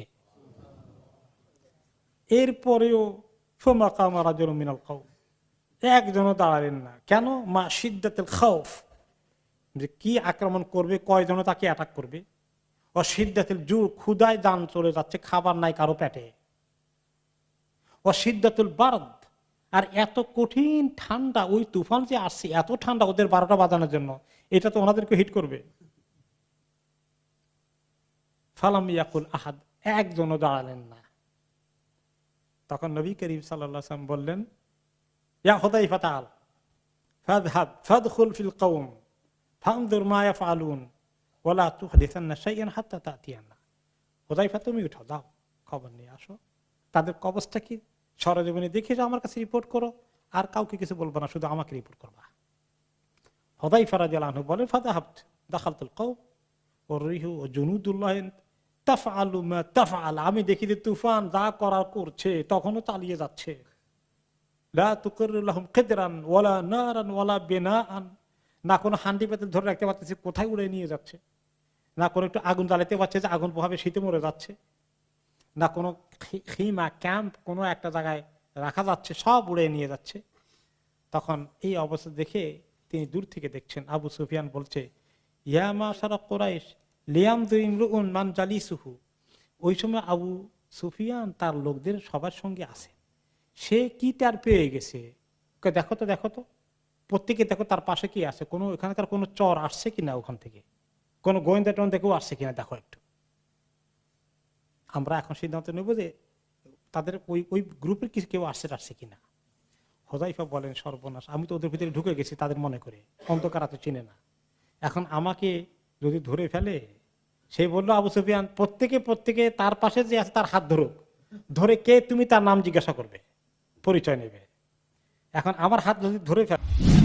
এরপরেও ফামা কামা রাজুলুম মিনাল কওম, একজনও দাঁড়ালেন না। কেন? মা শিদ্দাতুল খাউফ, যে কি আক্রমণ করবে, কয়জন তাকে অ্যাটাক করবে। ও শিদ্দাতুল জু, ক্ষুধায় জান চলে যাচ্ছে, খাবার নাই কারো পেটে। ও শিদ্দাতুল বারদ, আর এত কঠিন ঠান্ডা, ওই তুফান যে আসছে এত ঠান্ডা ওদের বারোটা বাজানোর জন্য, এটা তো ওনাদেরকে হিট করবে। ফালাম ইয়াকুল আহাদ, একজনও দাঁড়ালেন না। তখন নবী করিম সাল্লাল্লাহু আলাইহি ওয়াসাল্লাম বললেন, ইয়া হুযায়ফা তাআল ফাযহাব ফাদখুল ফিল কওম ফানজুর মা ইয়াফআলুন ওয়ালা তুহদিসান্না শাইআন হাত্তা তাতিয়ানা। হুযায়ফা, তুমি উঠো, যাও খবর নিয়ে আসো তাদের অবস্থা কি, সরজমিনে দেখে যাও, আমার কাছে রিপোর্ট করো, আর কাউকে কিছু বলবো না, শুধু আমাকে রিপোর্ট করবা। হুযায়ফা রাদিয়াল্লাহু আনহু বলেন, ফাযাহাবত দাখালতুল কওম ওয়া রিহু ওয়া জুনুদুল্লাহ তাফআলু মা তাফআল, আমি দেখি যে তুফান যা করার করছে, তখনও চালিয়ে যাচ্ছে। লা তুকিরু লাহুম কিদরান ওয়ালা নারান ওয়ালা বিনাআন, না কোনো হান্ডি পাতিল ধরে রাখতে পারতেছে, কোথায় উড়ে নিয়ে যাচ্ছে। না কোনো একটু আগুন জ্বালাতে পারছে যে আগুন পোহাবে, শীতে মরে যাচ্ছে। না কোনো খিমা ক্যাম্প কোনো একটা জায়গায় রাখা যাচ্ছে, সব উড়ে নিয়ে যাচ্ছে। তখন এই অবস্থা দেখে তিনি দূর থেকে দেখছেন, আবু সুফিয়ান বলছে, ইয়া মাশারা কুরাইশ লিয়ামযু ইমরুউন মান জালিসুহু। ওই সময় আবু সুফিয়ান তার লোকদের সবার সঙ্গে আছে, সে কি তার পেয়ে গেছে, দেখো তো দেখো তো প্রত্যেকে দেখো তার পাশে কি আছে, কোনো এখানকার কোনো চর আসছে কিনা, ওখান থেকে কোনো গোয়েন্দা টোয়েন্দা কেউ আসছে কিনা, দেখো একটু। আমরা এখন সিদ্ধান্ত নেব যে তাদের ওই ওই গ্রুপের কিছু কেউ আসছে আসছে কিনা। হুযায়ফা বলেন, সর্বনাশ, আমি তো ওদের ভিতরে ঢুকে গেছি তাদের মনে করে, অন্ধকার তো চিনে না, এখন আমাকে যদি ধরে ফেলে। সে বললো, আবু সুফিয়ান, প্রত্যেকে প্রত্যেকে তার পাশে যে আছে তার হাত ধরুক, ধরে কে তুমি তার নাম জিজ্ঞাসা করবে, পরিচয় নেবে। এখন আমার হাত যদি ধরে ফেলে